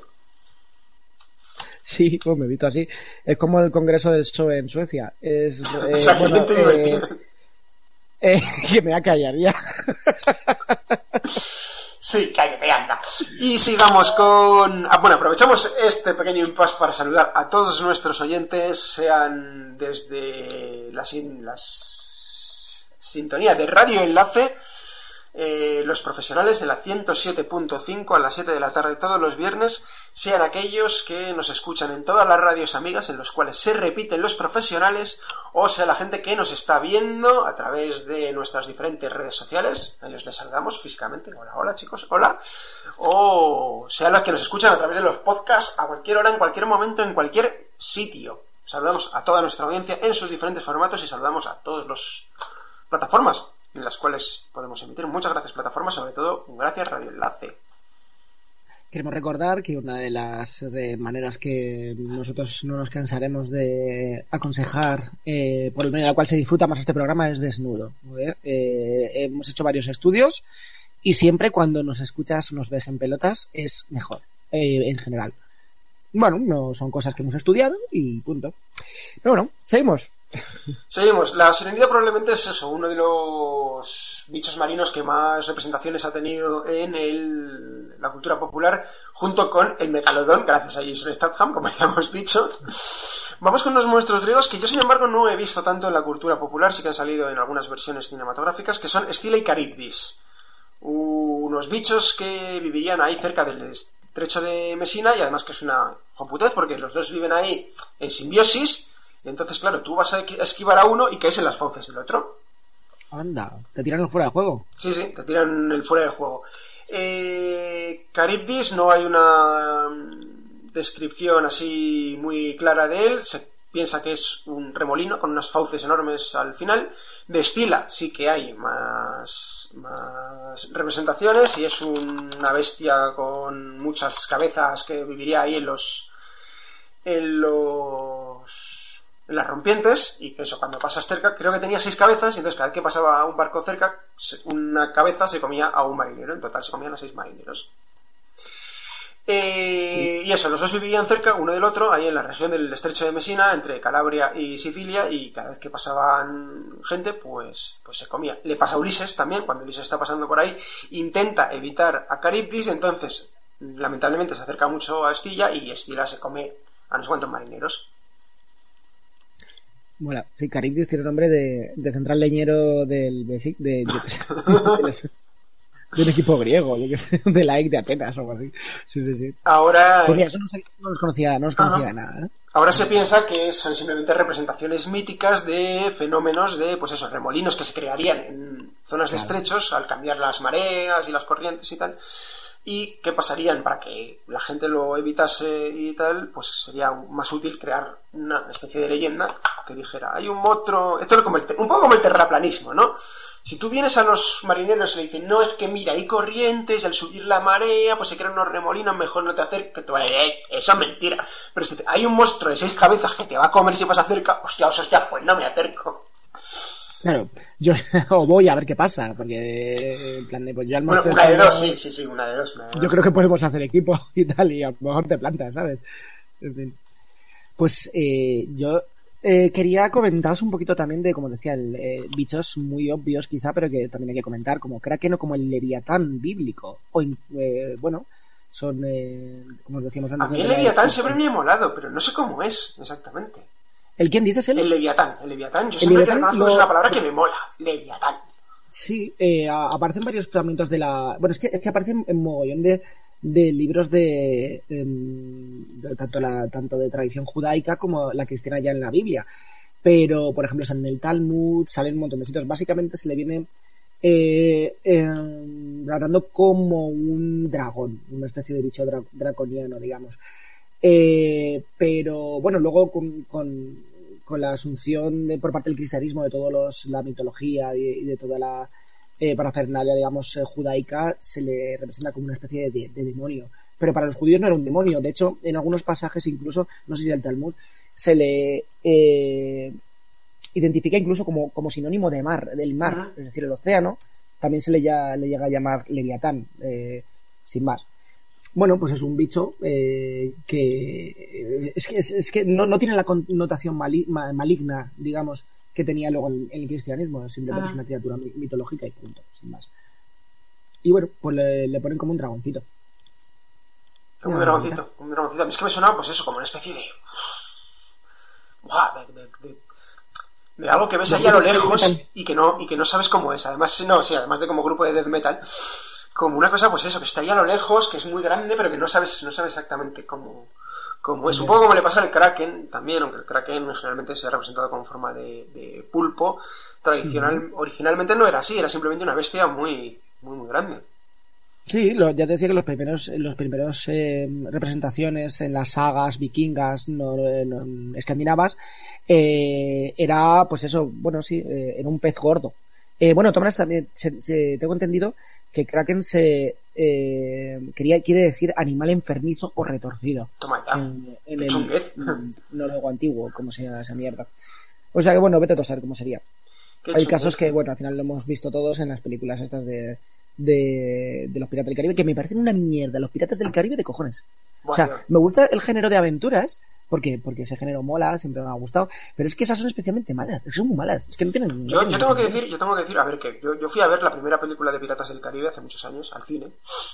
Sí, pues me he visto así. Es como el congreso del P S O E en Suecia. Es eh, sangriento y bueno, divertido. Eh, eh, que me va a callar ya. Sí, cállate, anda. Y sigamos con... Ah, bueno, aprovechamos este pequeño impasse para saludar a todos nuestros oyentes, sean desde la, sin... las... sintonía de Radio Enlace, eh, los profesionales de la ciento siete punto cinco a las siete de la tarde todos los viernes, sean aquellos que nos escuchan en todas las radios amigas en los cuales se repiten los profesionales, o sea la gente que nos está viendo a través de nuestras diferentes redes sociales, a ellos les saludamos físicamente, hola, hola chicos, hola, o sea los que nos escuchan a través de los podcasts a cualquier hora, en cualquier momento, en cualquier sitio. Saludamos a toda nuestra audiencia en sus diferentes formatos y saludamos a todas las plataformas en las cuales podemos emitir. Muchas gracias plataformas, sobre todo gracias Radio Enlace. Queremos recordar que una de las de maneras que nosotros no nos cansaremos de aconsejar, eh, por el medio de la cual se disfruta más este programa, es desnudo. ¿eh? Eh, hemos hecho varios estudios y siempre cuando nos escuchas, nos ves en pelotas, es mejor, eh, en general. Bueno, no son cosas que hemos estudiado y punto. Pero bueno, seguimos. Seguimos. La sirenita probablemente es eso, uno de los bichos marinos que más representaciones ha tenido en el, la cultura popular, junto con el megalodón, gracias a Jason Statham, como ya hemos dicho. Vamos con unos monstruos griegos que yo, sin embargo, no he visto tanto en la cultura popular, sí que han salido en algunas versiones cinematográficas, que son Escila y Caribdis, unos bichos que vivirían ahí cerca del estrecho de Mesina, y además que es una joputez porque los dos viven ahí en simbiosis. Y entonces, claro, tú vas a esquivar a uno y caes en las fauces del otro. Anda, te tiran el fuera de juego. Sí, sí, te tiran el fuera de juego. Eh, Caribdis, no hay una descripción así muy clara de él. Se piensa que es un remolino con unas fauces enormes al final. De Escila sí que hay más, más representaciones y es una bestia con muchas cabezas que viviría ahí en los... en los... en las rompientes, y que eso, cuando pasas cerca, creo que tenía seis cabezas, y entonces cada vez que pasaba un barco cerca, una cabeza se comía a un marinero, en total se comían a seis marineros. Eh, y eso, los dos vivirían cerca uno del otro, ahí en la región del estrecho de Mesina, entre Calabria y Sicilia, y cada vez que pasaban gente, pues, pues se comía. Le pasa a Ulises también, cuando Ulises está pasando por ahí, intenta evitar a Caribdis, entonces, lamentablemente se acerca mucho a Escila, y Escila se come a no sé cuántos marineros. Bueno, sí, Caribdis tiene nombre de, de central leñero del de, de, de, de un equipo griego, yo que sé, de la E C de Atenas o algo así. Sí, sí, sí. Ahora... Pues mira, eso no, sabía, no los conocía, no los conocía de nada, ¿eh? Ahora se piensa que son simplemente representaciones míticas de fenómenos de, pues esos remolinos que se crearían en zonas de claro. estrechos al cambiar las mareas y las corrientes y tal. ¿Y qué pasarían? Para que la gente lo evitase y tal, pues sería más útil crear una especie de leyenda que dijera, hay un monstruo... Esto es como el, un poco como el terraplanismo, ¿no? Si tú vienes a los marineros y le dices, no, es que mira, hay corrientes y al subir la marea, pues se crean unos remolinos, mejor no te acerques. Eh, eso es mentira. Pero si hay un monstruo de seis cabezas que te va a comer si vas cerca, hostia, hostia, pues no me acerco. Claro, yo o voy a ver qué pasa, porque en plan de, pues yo al Bueno, monstruo una de ese dos, no- sí, sí, sí, una de dos. Una de Yo dos. creo que podemos hacer equipo y tal, y a lo mejor te plantas, ¿sabes? En fin. Pues eh, yo eh, quería comentaros un poquito también de, como decía, el, eh, bichos muy obvios quizá, pero que también hay que comentar, como Kraken o como el Leviatán bíblico. O, in- eh, bueno, son, eh, como decíamos antes... A mí ¿no? el Leviatán siempre me ha molado, pero no sé cómo es exactamente. ¿El quién dices? ¿El? El Leviatán, el Leviatán, yo El siempre Leviatán reconozco lo- que es una palabra que me mola. Leviatán. Sí, eh, a- aparecen varios fragmentos de la... Bueno, es que, es que aparecen en mogollón de, de libros de, em, de tanto, la, tanto de tradición judaica como la cristiana ya en la Biblia. Pero, por ejemplo, en el Talmud salen un montón de sitios. Básicamente se le viene eh, em, tratando como un dragón, una especie de bicho dra- draconiano, digamos. Eh, pero, bueno, luego con... con con la asunción de, por parte del cristianismo de toda la mitología y, y de toda la eh, parafernalia, digamos, eh, judaica, se le representa como una especie de, de demonio. Pero para los judíos no era un demonio. De hecho, en algunos pasajes, incluso, no sé si del Talmud, se le eh, identifica incluso como, como sinónimo de mar, del mar, Ajá. es decir, el océano. También se le, ya, le llega a llamar Leviatán, eh, sin más. Bueno, pues es un bicho eh, que es que, es, es que no, no tiene la connotación mali, ma, maligna, digamos, que tenía luego el, el cristianismo. Simplemente Ah. es una criatura mi- mitológica y punto, sin más. Y bueno, pues le, le ponen como un dragoncito. Como un Una dragoncito, bonita. como un dragoncito. A mí es que me sonaba, pues eso, como una especie de... Buah, de, de, de, de algo que ves De ahí a lo grupo de death lejos metal. y que no y que no sabes cómo es. Además, no, sí, además de como grupo de death metal, como una cosa, pues eso, que está ahí a lo lejos, que es muy grande, pero que no sabes, no sabes exactamente cómo, cómo es. Un poco como le pasa al Kraken también, aunque el Kraken generalmente se ha representado con forma de, de pulpo. Tradicional, originalmente no era así, era simplemente una bestia muy, muy, muy grande. Sí, lo, ya te decía que los primeros, los primeros eh, representaciones en las sagas vikingas no, no, escandinavas eh, era, pues eso, bueno, sí, eh, era un pez gordo. Eh, bueno, Tomás, también se, se, tengo entendido que Kraken se eh, quería quiere decir animal enfermizo o retorcido Toma ya. en, en Qué el chunguez. mm, noruego antiguo, como se llama esa mierda. O sea que bueno, vete a tosar cómo sería. Qué Hay chunguez. casos que, bueno, al final lo hemos visto todos en las películas estas de, de, de los Piratas del Caribe, que me parecen una mierda. Los Piratas del Caribe de cojones. O Buah, sea, tío. me gusta el género de aventuras, porque porque ese género mola, siempre me ha gustado, pero es que esas son especialmente malas, es que son muy malas, es que no tienen... no Yo, tienen yo tengo que sentido. decir, yo tengo que decir, a ver, que yo, yo fui a ver la primera película de Piratas del Caribe hace muchos años, al cine,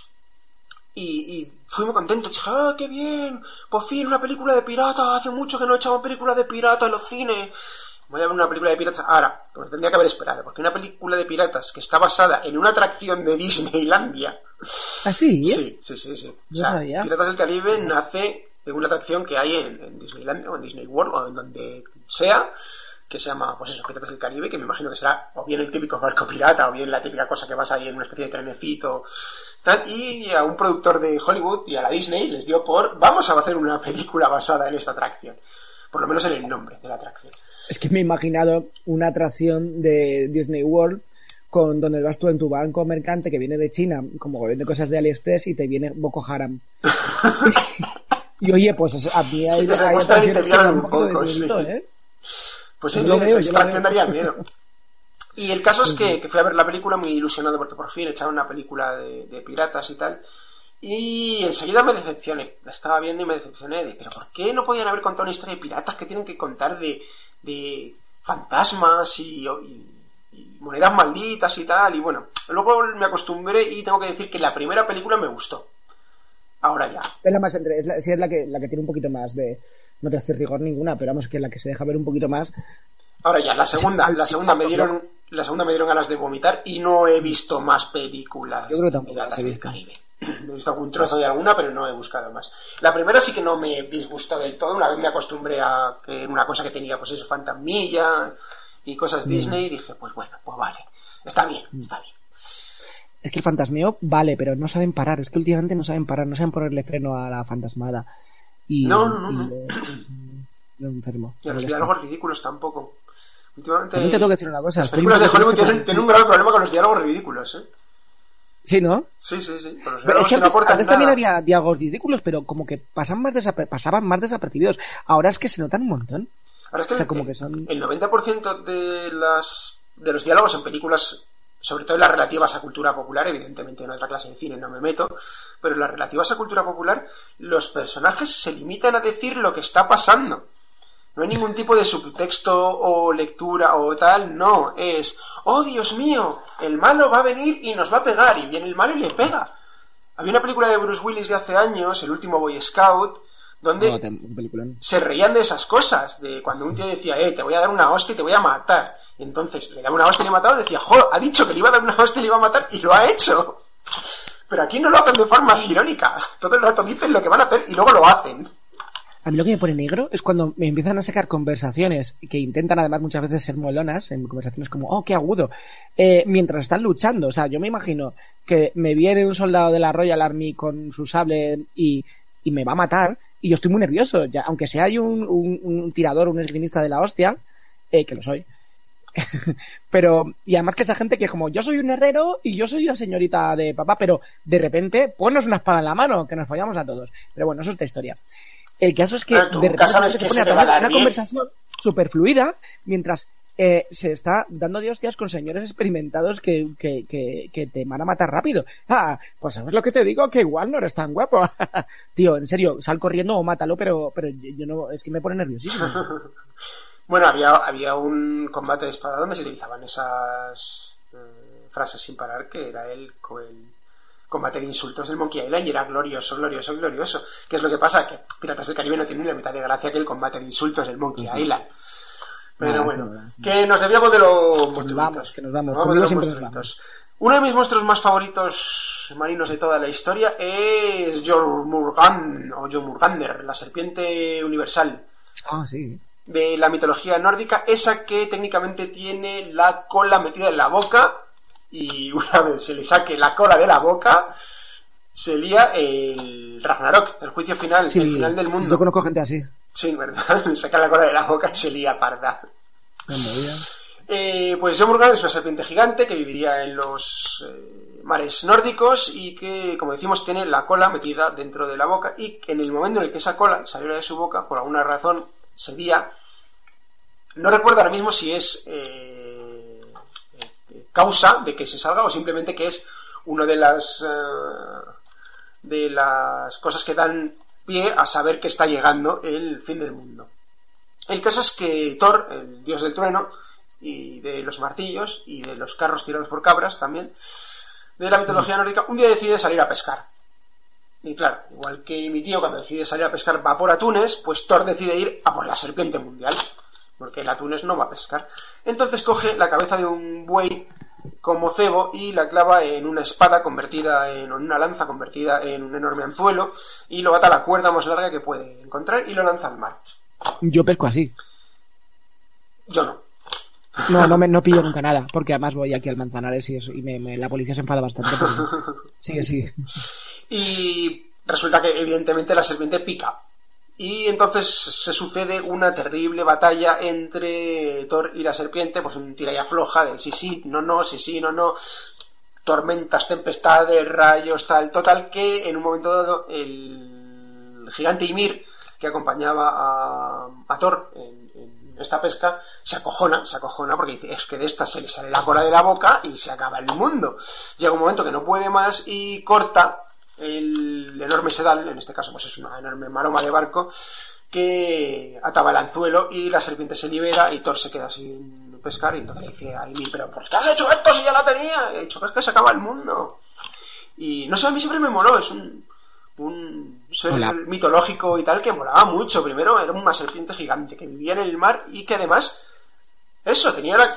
y, y fui muy contento, dije, ¡ah, qué bien! Por fin una película de piratas, hace mucho que no echamos películas de piratas en los cines. Voy a ver una película de piratas ahora, porque tendría que haber esperado, porque una película de piratas que está basada en una atracción de Disneylandia. ¿Ah, sí? Sí, sí, sí, sí. O No sea, sabía. Piratas del Caribe nace de una atracción que hay en, en Disneyland o en Disney World o en donde sea, que se llama, pues eso, Piratas del Caribe, que me imagino que será o bien el típico barco pirata o bien la típica cosa que vas ahí en una especie de trenecito, tal, y a un productor de Hollywood y a la Disney les dio por, vamos a hacer una película basada en esta atracción, por lo menos en el nombre de la atracción. Es que me he imaginado una atracción de Disney World con donde vas tú en tu banco mercante que viene de China, como que vende cosas de AliExpress y te viene Boko Haram. Y oye, pues a mí hay, Y te hay secuestran y te atracciones que violan dan un un poco de poco, sí. miedito, ¿eh? Pues Yo sí, lo esa veo, yo lo extracción veo. daría miedo. Y el caso es que, que fui a ver la película muy ilusionado porque por fin echaron una película de, de piratas y tal. Y enseguida me decepcioné. La estaba viendo y me decepcioné de, pero ¿por qué no podían haber contado una historia de piratas que tienen que contar de, de fantasmas y, y, y monedas malditas y tal? Y bueno, luego me acostumbré y tengo que decir que la primera película me gustó. Ahora ya. Es la más entre, es la, sí, es la que la que tiene un poquito más de, no te hace rigor ninguna, pero vamos, que es la que se deja ver un poquito más. Ahora ya, la segunda, la segunda me dieron, la segunda me dieron ganas de vomitar y no he visto más películas Yo creo que tampoco de Piratas las he del visto. Caribe. He visto algún trozo de alguna, pero no he buscado más. La primera sí que no me disgustó del todo. Una vez me acostumbré a que era una cosa que tenía, pues eso, fantasmilla y cosas Disney, y dije, pues bueno, pues vale, está bien, está bien. Es que el fantasmeo vale, pero no saben parar. Es que últimamente no saben parar, no saben ponerle freno a la fantasmada. Y, no, no, no. y no. lo, lo enfermo. Y a los diálogos ridículos tampoco. Últimamente. También te tengo que decir una cosa. Las películas de Hollywood tienen, tienen un grave problema con los diálogos ridículos, ¿eh? Sí, ¿no? Sí, sí, sí. Con los Pero es que que no antes, aportan antes nada. también había diálogos ridículos, pero como que pasan más desapre- pasaban más desapercibidos. Ahora es que se notan un montón. Ahora es que, O sea, el, como que son... el noventa por ciento de las de los diálogos en películas, sobre todo en las relativas a cultura popular, evidentemente en otra clase de cine no me meto, pero en las relativas a cultura popular, los personajes se limitan a decir lo que está pasando. No hay ningún tipo de subtexto o lectura o tal, no, es, oh Dios mío, el malo va a venir y nos va a pegar, y viene el malo y le pega. Había una película de Bruce Willis de hace años, El último Boy Scout, donde No, te- un peliculón. se reían de esas cosas, de cuando un tío decía, eh, te voy a dar una hostia y te voy a matar. Y entonces le daba una hostia y le mataba y decía, joder, ha dicho que le iba a dar una hostia y le iba a matar y lo ha hecho. Pero aquí no lo hacen de forma irónica. Todo el rato dicen lo que van a hacer y luego lo hacen. A mí lo que me pone negro es cuando me empiezan a sacar conversaciones que intentan además muchas veces ser molonas, en conversaciones como, oh, qué agudo, eh, mientras están luchando. O sea, yo me imagino que me viene un soldado de la Royal Army con su sable y, y me va a matar, y yo estoy muy nervioso, ya, aunque sea yo un, un, un tirador, un esgrimista de la hostia, eh, que lo soy. Pero, y además que esa gente que como, yo soy un herrero y yo soy la señorita de papá, pero de repente, ponnos una espada en la mano, que nos follamos a todos. Pero bueno, eso es otra historia. El caso es que Pero tú de nunca repente sabes se que pone se a te va a tener dar una bien. conversación súper fluida mientras eh, se está dando de hostias con señores experimentados que, que, que, que te van a matar rápido. Ah, pues sabes lo que te digo, que igual no eres tan guapo. Tío, en serio, sal corriendo o mátalo, pero, pero yo, yo no, es que me pone nerviosísimo. Bueno, había, había un combate de espada donde se utilizaban esas eh, frases sin parar, que era el, el combate de insultos del Monkey Island, y era glorioso, glorioso, glorioso. ¿Qué es lo que pasa? Que Piratas del Caribe no tiene ni la mitad de gracia que el combate de insultos del Monkey Uh-huh. Island. Pero Nada, bueno, nada. que nos debíamos de los nos monstruitos. vamos, que nos vamos. Nos Conmigo de los siempre nos monstruitos. Uno de mis monstruos más favoritos marinos de toda la historia es Jormungandr, o Jormungandr, la serpiente universal Ah, sí. de la mitología nórdica, esa que técnicamente tiene la cola metida en la boca, y una vez se le saque la cola de la boca, se lía el Ragnarok, el juicio final, Sí, el final del mundo. Yo conozco gente así. Sí, ¿verdad? Saca la cola de la boca y se lía parda. Me movía. Eh, pues Jormungandr es una serpiente gigante que viviría en los eh, mares nórdicos y que, como decimos, tiene la cola metida dentro de la boca, y que en el momento en el que esa cola saliera de su boca, por alguna razón, sería, no recuerdo ahora mismo si es eh, eh, causa de que se salga o simplemente que es una de las eh, de las cosas que dan pie a saber que está llegando el fin del mundo. El caso es que Thor, el dios del trueno y de los martillos y de los carros tirados por cabras también, de la mitología nórdica, un día decide salir a pescar. Y claro, igual que mi tío cuando decide salir a pescar va por atunes, pues Thor decide ir a por la serpiente mundial, porque el atunes no va a pescar. Entonces coge la cabeza de un buey como cebo y la clava en una espada convertida en, en una lanza convertida en un enorme anzuelo, y lo ata a la cuerda más larga que puede encontrar y lo lanza al mar. Yo pesco así. Yo no. No, no me no pillo nunca nada, porque además voy aquí al Manzanares y, eso, y me, me- la policía se enfada bastante. Porque... Sigue, sigue. Y resulta que evidentemente la serpiente pica. Y entonces se sucede una terrible batalla entre Thor y la serpiente, pues un tira y afloja de sí, sí, no, no, sí, sí, no, no, tormentas, tempestades, rayos, tal, total, que en un momento dado el gigante Ymir, que acompañaba a, a Thor en, en esta pesca, se acojona, se acojona porque dice, es que de esta se le sale la cola de la boca y se acaba el mundo. Llega un momento que no puede más y corta el enorme sedal, en este caso pues es una enorme maroma de barco, que ataba el anzuelo y la serpiente se libera y Thor se queda sin pescar, y entonces le dice a Ymir, pero ¿por qué has hecho esto si ya la tenía? Y he dicho que es que se acaba el mundo. Y no sé, a mí siempre me moló, es un, un ser Hola. mitológico y tal que molaba mucho. Primero era una serpiente gigante que vivía en el mar y que además, eso, tenía la...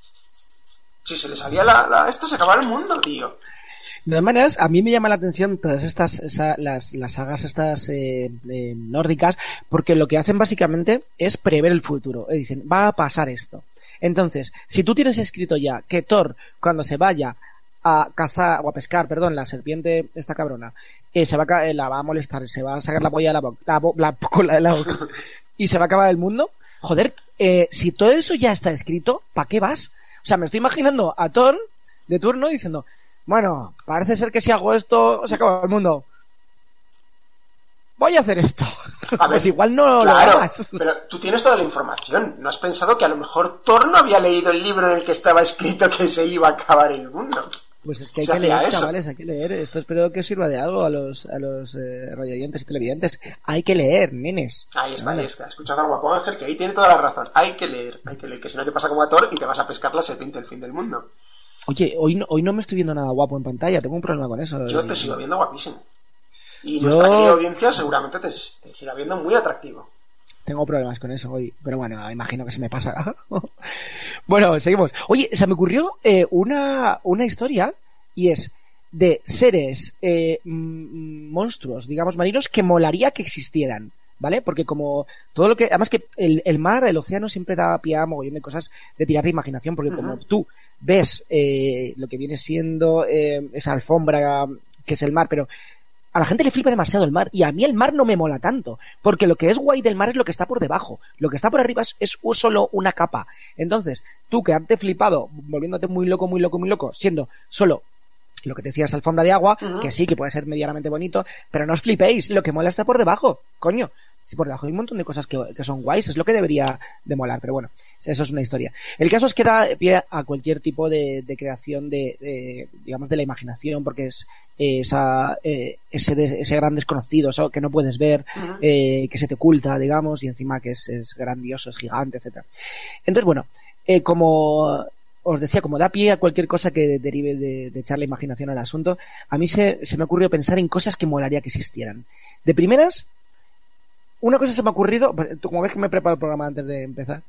Si se le salía la, la... Esto se acababa el mundo, tío. De todas maneras, a mí me llama la atención todas estas, esa- las, las sagas estas eh, eh, nórdicas, porque lo que hacen básicamente es prever el futuro. Eh, Dicen, va a pasar esto. Entonces, si tú tienes escrito ya que Thor, cuando se vaya a cazar, o a pescar, perdón, la serpiente, esta cabrona, eh, se va a, ca- eh, la va a molestar, se va a sacar la polla de la boca, la, bo- la cola de la boca, y se va a acabar el mundo. Joder, eh, si todo eso ya está escrito, ¿para qué vas? O sea, me estoy imaginando a Thor, de turno, diciendo, bueno, parece ser que si hago esto, se acaba el mundo. Voy a hacer esto. A ver, pues igual no claro, lo hagas. pero tú tienes toda la información. ¿No has pensado que a lo mejor Thor no había leído el libro en el que estaba escrito que se iba a acabar el mundo? Pues es que hay Se que hacía leer, eso. chavales, hay que leer. Esto espero que sirva de algo a los, a los eh, radioyentes y televidentes. Hay que leer, nenes. Ahí está, Vale. ahí está. Escuchad al guapo Ángel, que ahí tiene toda la razón. Hay que leer, hay que leer. Que si no te pasa como a Thor y te vas a pescar la serpiente del fin del mundo. Oye, hoy no, hoy no me estoy viendo nada guapo en pantalla. Tengo un problema con eso. Yo Y- te sigo viendo guapísimo. Y Yo- nuestra querida audiencia seguramente te, te siga viendo muy atractivo. Tengo problemas con eso hoy, pero bueno, imagino que se me pasará. Bueno, seguimos. Oye, se me ocurrió eh, una, una historia y es de seres eh, mm, monstruos, digamos, marinos que molaría que existieran, ¿vale? Porque como todo lo que... Además que el, el mar, el océano siempre da pie a mogollón de cosas de tirar de imaginación, porque como Ujú. tú ves eh, lo que viene siendo eh, esa alfombra que es el mar, pero a la gente le flipa demasiado el mar y a mí el mar no me mola tanto, porque lo que es guay del mar es lo que está por debajo, lo que está por arriba es, es solo una capa. Entonces, tú quedarte flipado, volviéndote muy loco, muy loco, muy loco, siendo solo lo que te decías alfombra de agua, Ujú. que sí, que puede ser medianamente bonito, pero no os flipéis, lo que mola está por debajo, coño. Si por debajo hay un montón de cosas que, que son guays, es lo que debería de molar, pero bueno, eso es una historia. El caso es que da pie a cualquier tipo de, de creación de, de, digamos, de la imaginación, porque es eh, esa, eh, ese, des- ese gran desconocido, eso que no puedes ver, Ujú. eh, que se te oculta, digamos, y encima que es, es grandioso, es gigante, etcétera. Entonces, bueno, eh, como os decía, como da pie a cualquier cosa que derive de, de echar la imaginación al asunto, a mí se, se me ocurrió pensar en cosas que molaría que existieran. De primeras, una cosa se me ha ocurrido, tú como ves que me preparo el programa antes de empezar,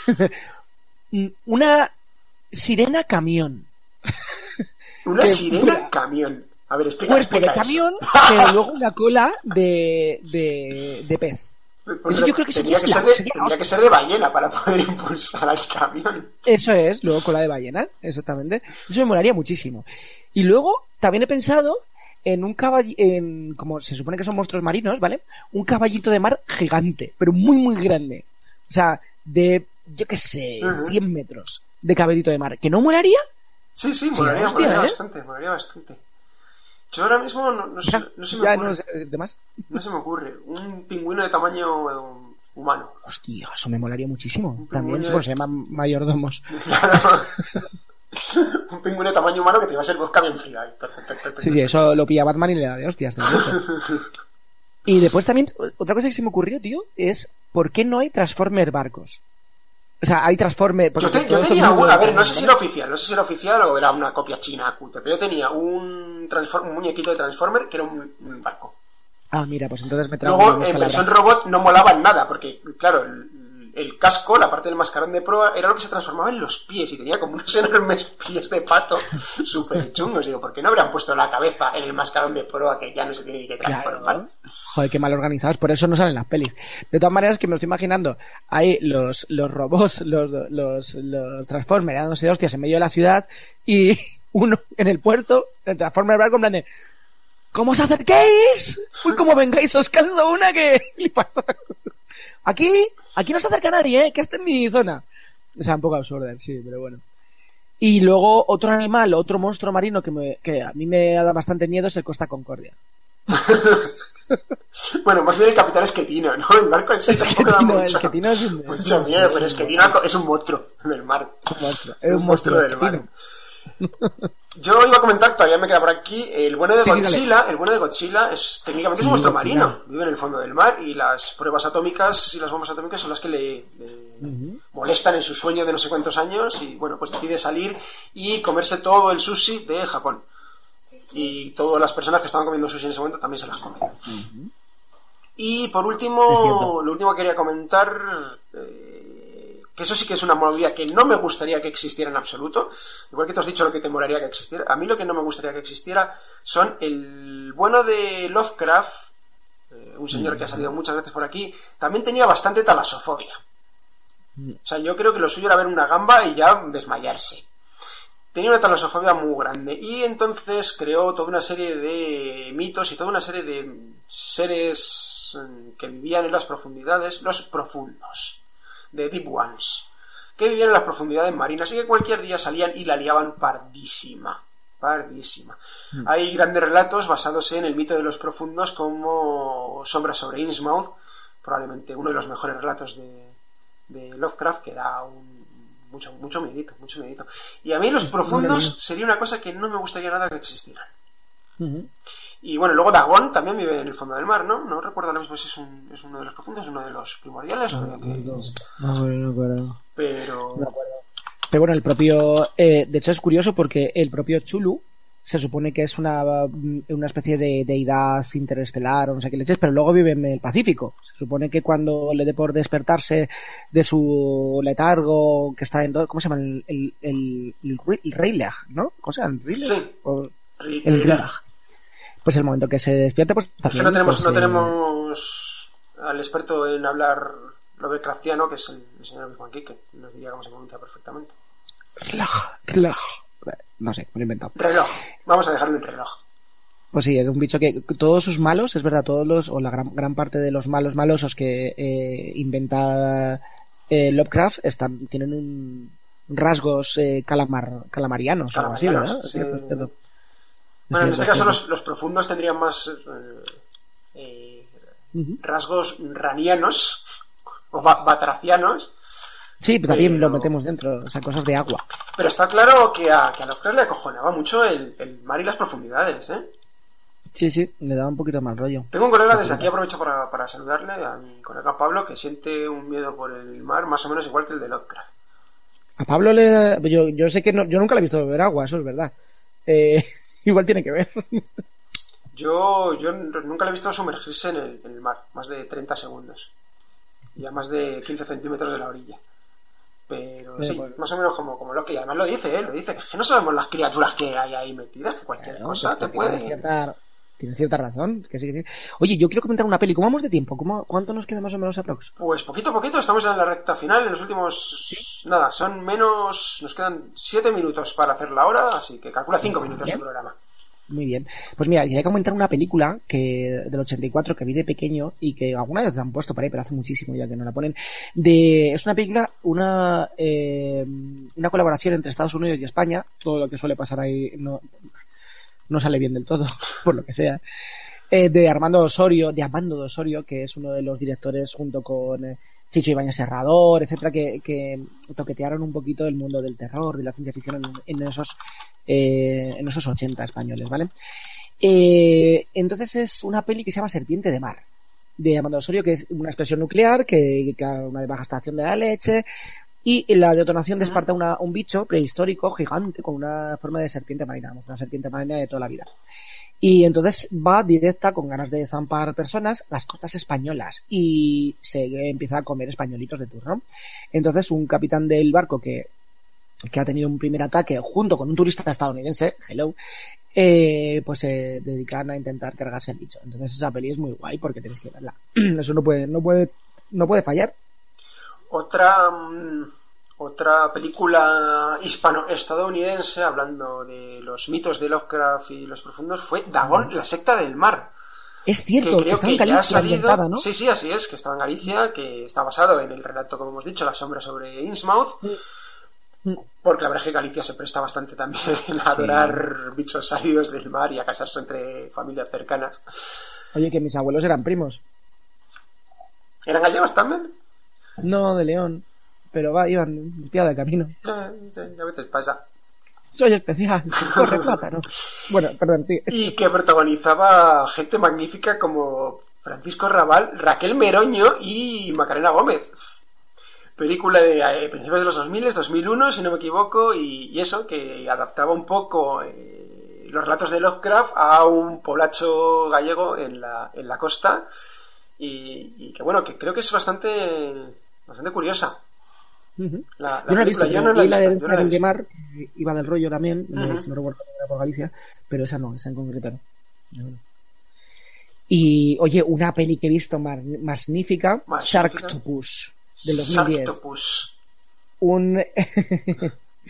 una sirena camión. Una que sirena fuera camión. A ver, explica, Cuerpo de explica eso. camión, pero luego una cola de, de, de pez. Pues Eso yo creo que tendría, sería que ser la- de, sería tendría hostia. que ser de ballena para poder impulsar al camión. Eso es, luego cola de ballena, exactamente. Eso me molaría muchísimo. Y luego también he pensado en un caballito, en, como se supone que son monstruos marinos, ¿vale? Un caballito de mar gigante, pero muy, muy grande. O sea, de, yo qué sé, Ujú. cien metros de caballito de mar. ¿Que no molaría? Sí, sí, Sí, molaría, hostia, molaría ¿eh? bastante, molaría bastante. Yo ahora mismo no, no, sé, no se me Ya ocurre. no sé, de más. No se me ocurre. Un pingüino de tamaño eh, humano. Hostia, eso me molaría muchísimo. Un También, pingüino bueno, de- se llaman mayordomos. Claro. Un pingüino de tamaño humano que te iba a ser vodka bien fría. Ay, perfecto, perfecto. Sí, sí, eso lo pilla Batman y le da de hostias. te lo digo. Y después también, otra cosa que se me ocurrió, tío, es ¿por qué no hay Transformer barcos? O sea, hay Transformer... porque Yo, te- todo yo esto tenía es muy un, a bueno, ver, no sé ¿no? si era oficial, no sé si era oficial o era una copia china cutre, pero yo tenía un, transform- un muñequito de Transformer que era un, un barco. Ah, mira, pues entonces me trago Luego, mis en palabras. versión robot no molaba nada, porque, claro, el, el casco, la parte del mascarón de proa, era lo que se transformaba en los pies y tenía como unos enormes pies de pato súper chungos. Digo, ¿por qué no habrían puesto la cabeza en el mascarón de proa que ya no se tiene ni que transformar? Claro. Joder, qué mal organizados, por eso no salen las pelis. De todas maneras, que me lo estoy imaginando, hay los, los robots, los, los, los Transformers dándose de hostias en medio de la ciudad y uno en el puerto, el Transformer barco en plan de ¿cómo os acerquéis? Uy, como vengáis, os calzo una que flipas. Aquí, aquí no se acerca nadie, ¿eh? Que esta es mi zona. O sea, un poco absurdo, sí, pero bueno. Y luego otro animal, otro monstruo marino que, me, que a mí me da bastante miedo es el Costa Concordia. Bueno, más bien el capitán Esquetino, ¿no? El barco en sí tampoco da Esquetino, el mucho, Esquetino es un- mucho es un miedo, monstruo, pero es un Esquetino es un monstruo del mar. Un monstruo, es Un un monstruo monstruo del mar. Esquetino. Yo iba a comentar, todavía me queda por aquí, el bueno de Sí, sí, Godzilla, el bueno de Godzilla es técnicamente es un Sí, monstruo Godzilla. marino, vive en el fondo del mar y las pruebas atómicas y las bombas atómicas son las que le, le Ujú. molestan en su sueño de no sé cuántos años y bueno, pues decide salir y comerse todo el sushi de Japón. Y todas las personas que estaban comiendo sushi en ese momento también se las comen. Y por Es último, cierto. lo último que quería comentar, eh, que eso sí que es una movida que no me gustaría que existiera en absoluto. Igual que te has dicho lo que te molaría que existiera. A mí lo que no me gustaría que existiera son el bueno de Lovecraft, eh, un señor que ha salido muchas veces por aquí, también tenía bastante talasofobia. O sea, yo creo que lo suyo era ver una gamba y ya desmayarse. tenía una talasofobia muy grande y entonces creó toda una serie de mitos y toda una serie de seres que vivían en las profundidades, los profundos, de Deep Ones, que vivían en las profundidades marinas y que cualquier día salían y la liaban pardísima. Pardísima. Mm. Hay grandes relatos basados en el mito de los profundos como Sombras sobre Innsmouth, probablemente uno de los mejores relatos de, de Lovecraft, que da un, mucho, mucho miedito, mucho miedito. Y a mí los profundos sería una cosa que no me gustaría nada que existieran. Uh-huh. Y bueno, luego Dagon también vive en el fondo del mar, ¿no? No recuerdo ahora mismo si es, un, es uno de los profundos, es uno de los primordiales. No, o de que es... no, no acuerdo. Pero... No acuerdo. Pero bueno, el propio... Eh, de hecho es curioso porque el propio Chulu se supone que es una, una especie de deidad interestelar o no sé qué leches, pero luego vive en el Pacífico. Se supone que cuando le dé por despertarse de su letargo, que está en... ¿Cómo se llama? El, el, el, el, el Reileg, ¿no? ¿Cómo se llama? ¿El Reileg? Sí. O, el Reileg. Pues el momento que se despierte, pues... También, no tenemos, pues, no tenemos al experto en hablar Lovecraftiano, que es el, el señor Big Juan Quique, nos diría cómo se pronuncia perfectamente. Reloj, reloj. No sé, me lo he inventado. Reloj. Vamos a dejarlo en reloj. Pues sí, es un bicho que todos sus malos, es verdad, todos los, o la gran, gran parte de los malos malosos que eh, inventa eh, Lovecraft están, tienen un rasgos eh, calamar, calamarianos, calamarianos o así, ¿verdad? Sí. Sí, pero, bueno, en este caso los, los profundos tendrían más eh, eh, uh-huh. rasgos ranianos o batracianos. Sí, pero también pero... lo metemos dentro, o sea, cosas de agua. Pero está claro que a, que a Lovecraft le acojonaba mucho el, el mar y las profundidades, ¿eh? Sí, sí, le daba un poquito mal rollo. Tengo un colega, desde aquí aprovecho para, para saludarle, a mi colega Pablo, que siente un miedo por el mar más o menos igual que el de Lovecraft. A Pablo le da... Yo, yo sé que no, yo nunca le he visto beber agua, eso es verdad. Eh, igual tiene que ver. Yo, yo nunca le he visto sumergirse en el, en el mar, más de treinta segundos. Y a más de quince centímetros de la orilla. Pero sí, sí pues, más o menos como, como lo que además lo dice, ¿eh? Lo dice, que no sabemos las criaturas que hay ahí metidas, que cualquier claro, cosa te puede... Tiene cierta, tiene cierta razón, que sí, que sí. Oye, yo quiero comentar una peli, ¿cómo vamos de tiempo? ¿Cómo, ¿Cuánto nos queda más o menos aprox? Pues poquito a poquito, estamos en la recta final, en los últimos... ¿Sí? Nada, son menos... Nos quedan siete minutos para hacer la hora, así que calcula cinco minutos el programa. Muy bien. Pues mira, quería comentar una película que del ochenta y cuatro que vi de pequeño y que alguna vez la han puesto por ahí, pero hace muchísimo ya que no la ponen. De, es una película, una eh, una colaboración entre Estados Unidos y España. Todo lo que suele pasar ahí no, no sale bien del todo, por lo que sea. Eh, de Armando Osorio, de Armando Osorio, que es uno de los directores junto con eh, Chicho Ibáñez Serrador, etcétera, que, que toquetearon un poquito el mundo del terror, de la ciencia ficción en, en esos eh, en esos ochenta españoles, ¿vale? Eh, entonces es una peli que se llama Serpiente de Mar, de Armando Osorio, que es una explosión nuclear, que, que una devastación de la leche, y la detonación desperta una, un bicho prehistórico gigante con una forma de serpiente marina, una serpiente marina de toda la vida. Y entonces va directa, con ganas de zampar personas, las costas españolas y se empieza a comer españolitos de turno. Entonces un capitán del barco que, que ha tenido un primer ataque junto con un turista estadounidense, hello, eh, pues se dedican a intentar cargarse el bicho. Entonces esa peli es muy guay porque tenéis que verla. Eso no puede, no puede, no puede fallar. Otra... Otra película hispano-estadounidense, hablando de los mitos de Lovecraft y los profundos, fue Dagon, la secta del mar. Es cierto, que creo que, que en ya ha salido, ¿no? Sí, sí, así es, que está en Galicia, que está basado en el relato, como hemos dicho, La sombra sobre Innsmouth, sí. Porque la verdad es que Galicia se presta bastante también a adorar sí. bichos salidos del mar y a casarse entre familias cercanas. Oye, que mis abuelos eran primos. ¿Eran gallegos también? No, de León. Pero va, iban despiada de camino. Eh, sí, a veces pasa. Soy especial. Corre, plátano. Bueno, perdón, sí. Y que protagonizaba gente magnífica como Francisco Rabal, Raquel Meroño y Macarena Gómez. Película de eh, principios de los dos mil, dos mil uno, si no me equivoco, y, y eso, que adaptaba un poco eh, los relatos de Lovecraft a un poblacho gallego en la, en la costa. Y, y que bueno, que creo que es bastante, bastante curiosa. Uh-huh. La, la yo no la he visto, yo no la he visto, la yo no la he de Mar, iba del rollo también, uh-huh. no, no recuerdo era por Galicia, pero esa no, esa en concreto no. no, no. Y oye, una peli que he visto mar, magnífica, Sharktopus, del dos mil diez. Sharktopus. Un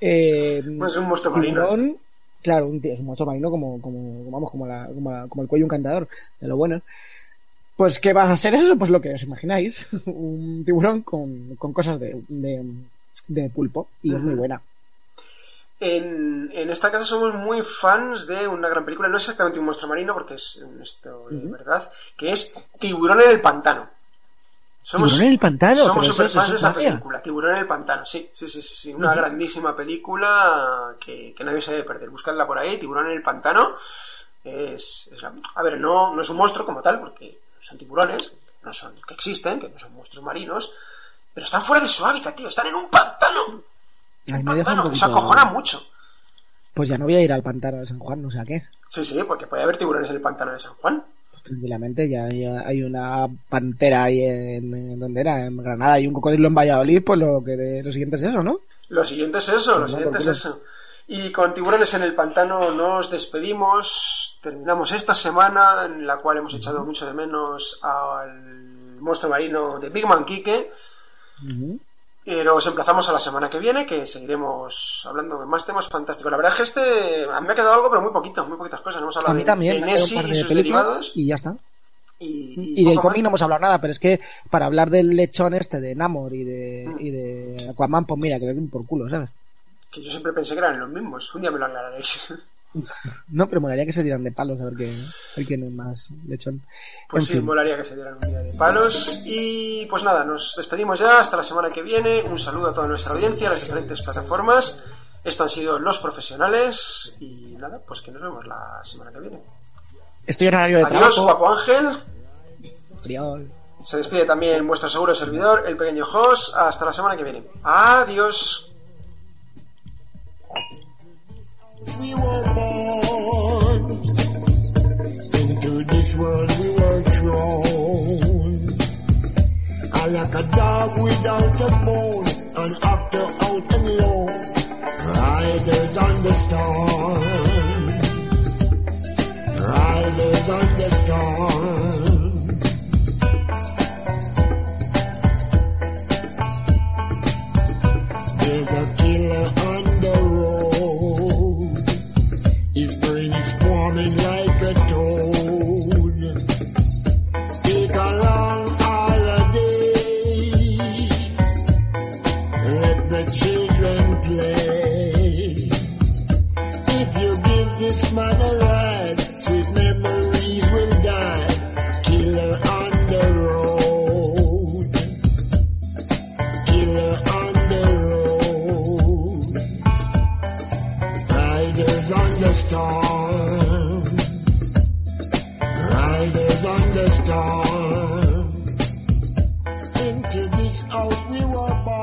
Eh, Pues es un monstruo marino. tiburón, claro, un, es un monstruo marino como, como, vamos, como, la, como, la, como el cuello encantador, de lo bueno. Pues, ¿qué va a ser eso? Pues lo que os imagináis. Un tiburón con, con cosas de, de, de pulpo. Y uh-huh. es muy buena. En, en esta casa somos muy fans de una gran película, no es exactamente un monstruo marino, porque es esto de uh-huh. verdad, que es Tiburón en el pantano. Somos, ¿Tiburón en el pantano? Somos super eso, fans eso de esa magia. película, Tiburón en el pantano, sí, sí, sí, sí, sí. Una uh-huh. grandísima película que, que nadie se debe perder. Buscadla por ahí, Tiburón en el pantano. Es, es la, a ver, no, no es un monstruo como tal, porque son tiburones, no son, que existen, que no son monstruos marinos, pero están fuera de su hábitat, tío, están en un pantano. Ay, un pantano, que se acojona mucho. Pues ya no voy a ir al pantano de San Juan, no sé a qué. Sí, sí, porque puede haber tiburones en el pantano de San Juan. Pues tranquilamente, ya, ya hay una pantera ahí en, en donde era, en Granada, y un cocodrilo en Valladolid, pues lo que de, lo siguiente es eso, ¿no? Lo siguiente es eso, lo siguiente es eso. Y con Tiburones en el Pantano nos despedimos. Terminamos esta semana en la cual hemos echado mucho de menos al monstruo marino de Big Man Quique. Uh-huh. Pero os emplazamos a la semana que viene, que seguiremos hablando de más temas fantásticos. La verdad es que este a mí me ha quedado algo, pero muy poquito, muy poquitas cosas. Hemos hablado a mí también, de Nessie y sus derivados. Y ya está. Y, y, y del cómic no hemos hablado nada, pero es que para hablar del lechón este de Namor y de, mm. y de Aquaman, pues mira, que le den por culo, ¿sabes? Que yo siempre pensé que eran los mismos. Un día me lo aclararéis. No, pero molaría que se dieran de palos a ver, qué, a ver quién es más lechón. Pues en sí, fin. molaría que se dieran un día de palos. Y pues nada, nos despedimos ya hasta la semana que viene. Un saludo a toda nuestra audiencia, a las diferentes plataformas. Esto han sido Los Profesionales. Y nada, pues que nos vemos la semana que viene. Estoy en horario de Adiós, trabajo. guapo Ángel. Adiós. Se despide también vuestro seguro servidor, el pequeño Jos. Hasta la semana que viene. Adiós. We were born into this world, we were thrown. I like a dog without a bone, an actor out and alone, riders on the storm, riders on the storm. There's a killer on the road, his brain is swarming like a toad. Take a long holiday, let the children play. If you give this man a ride, sweet memories will die. Killer on the road, killer on the road. Riders on the storm, riders on the storm. Into this house we were born.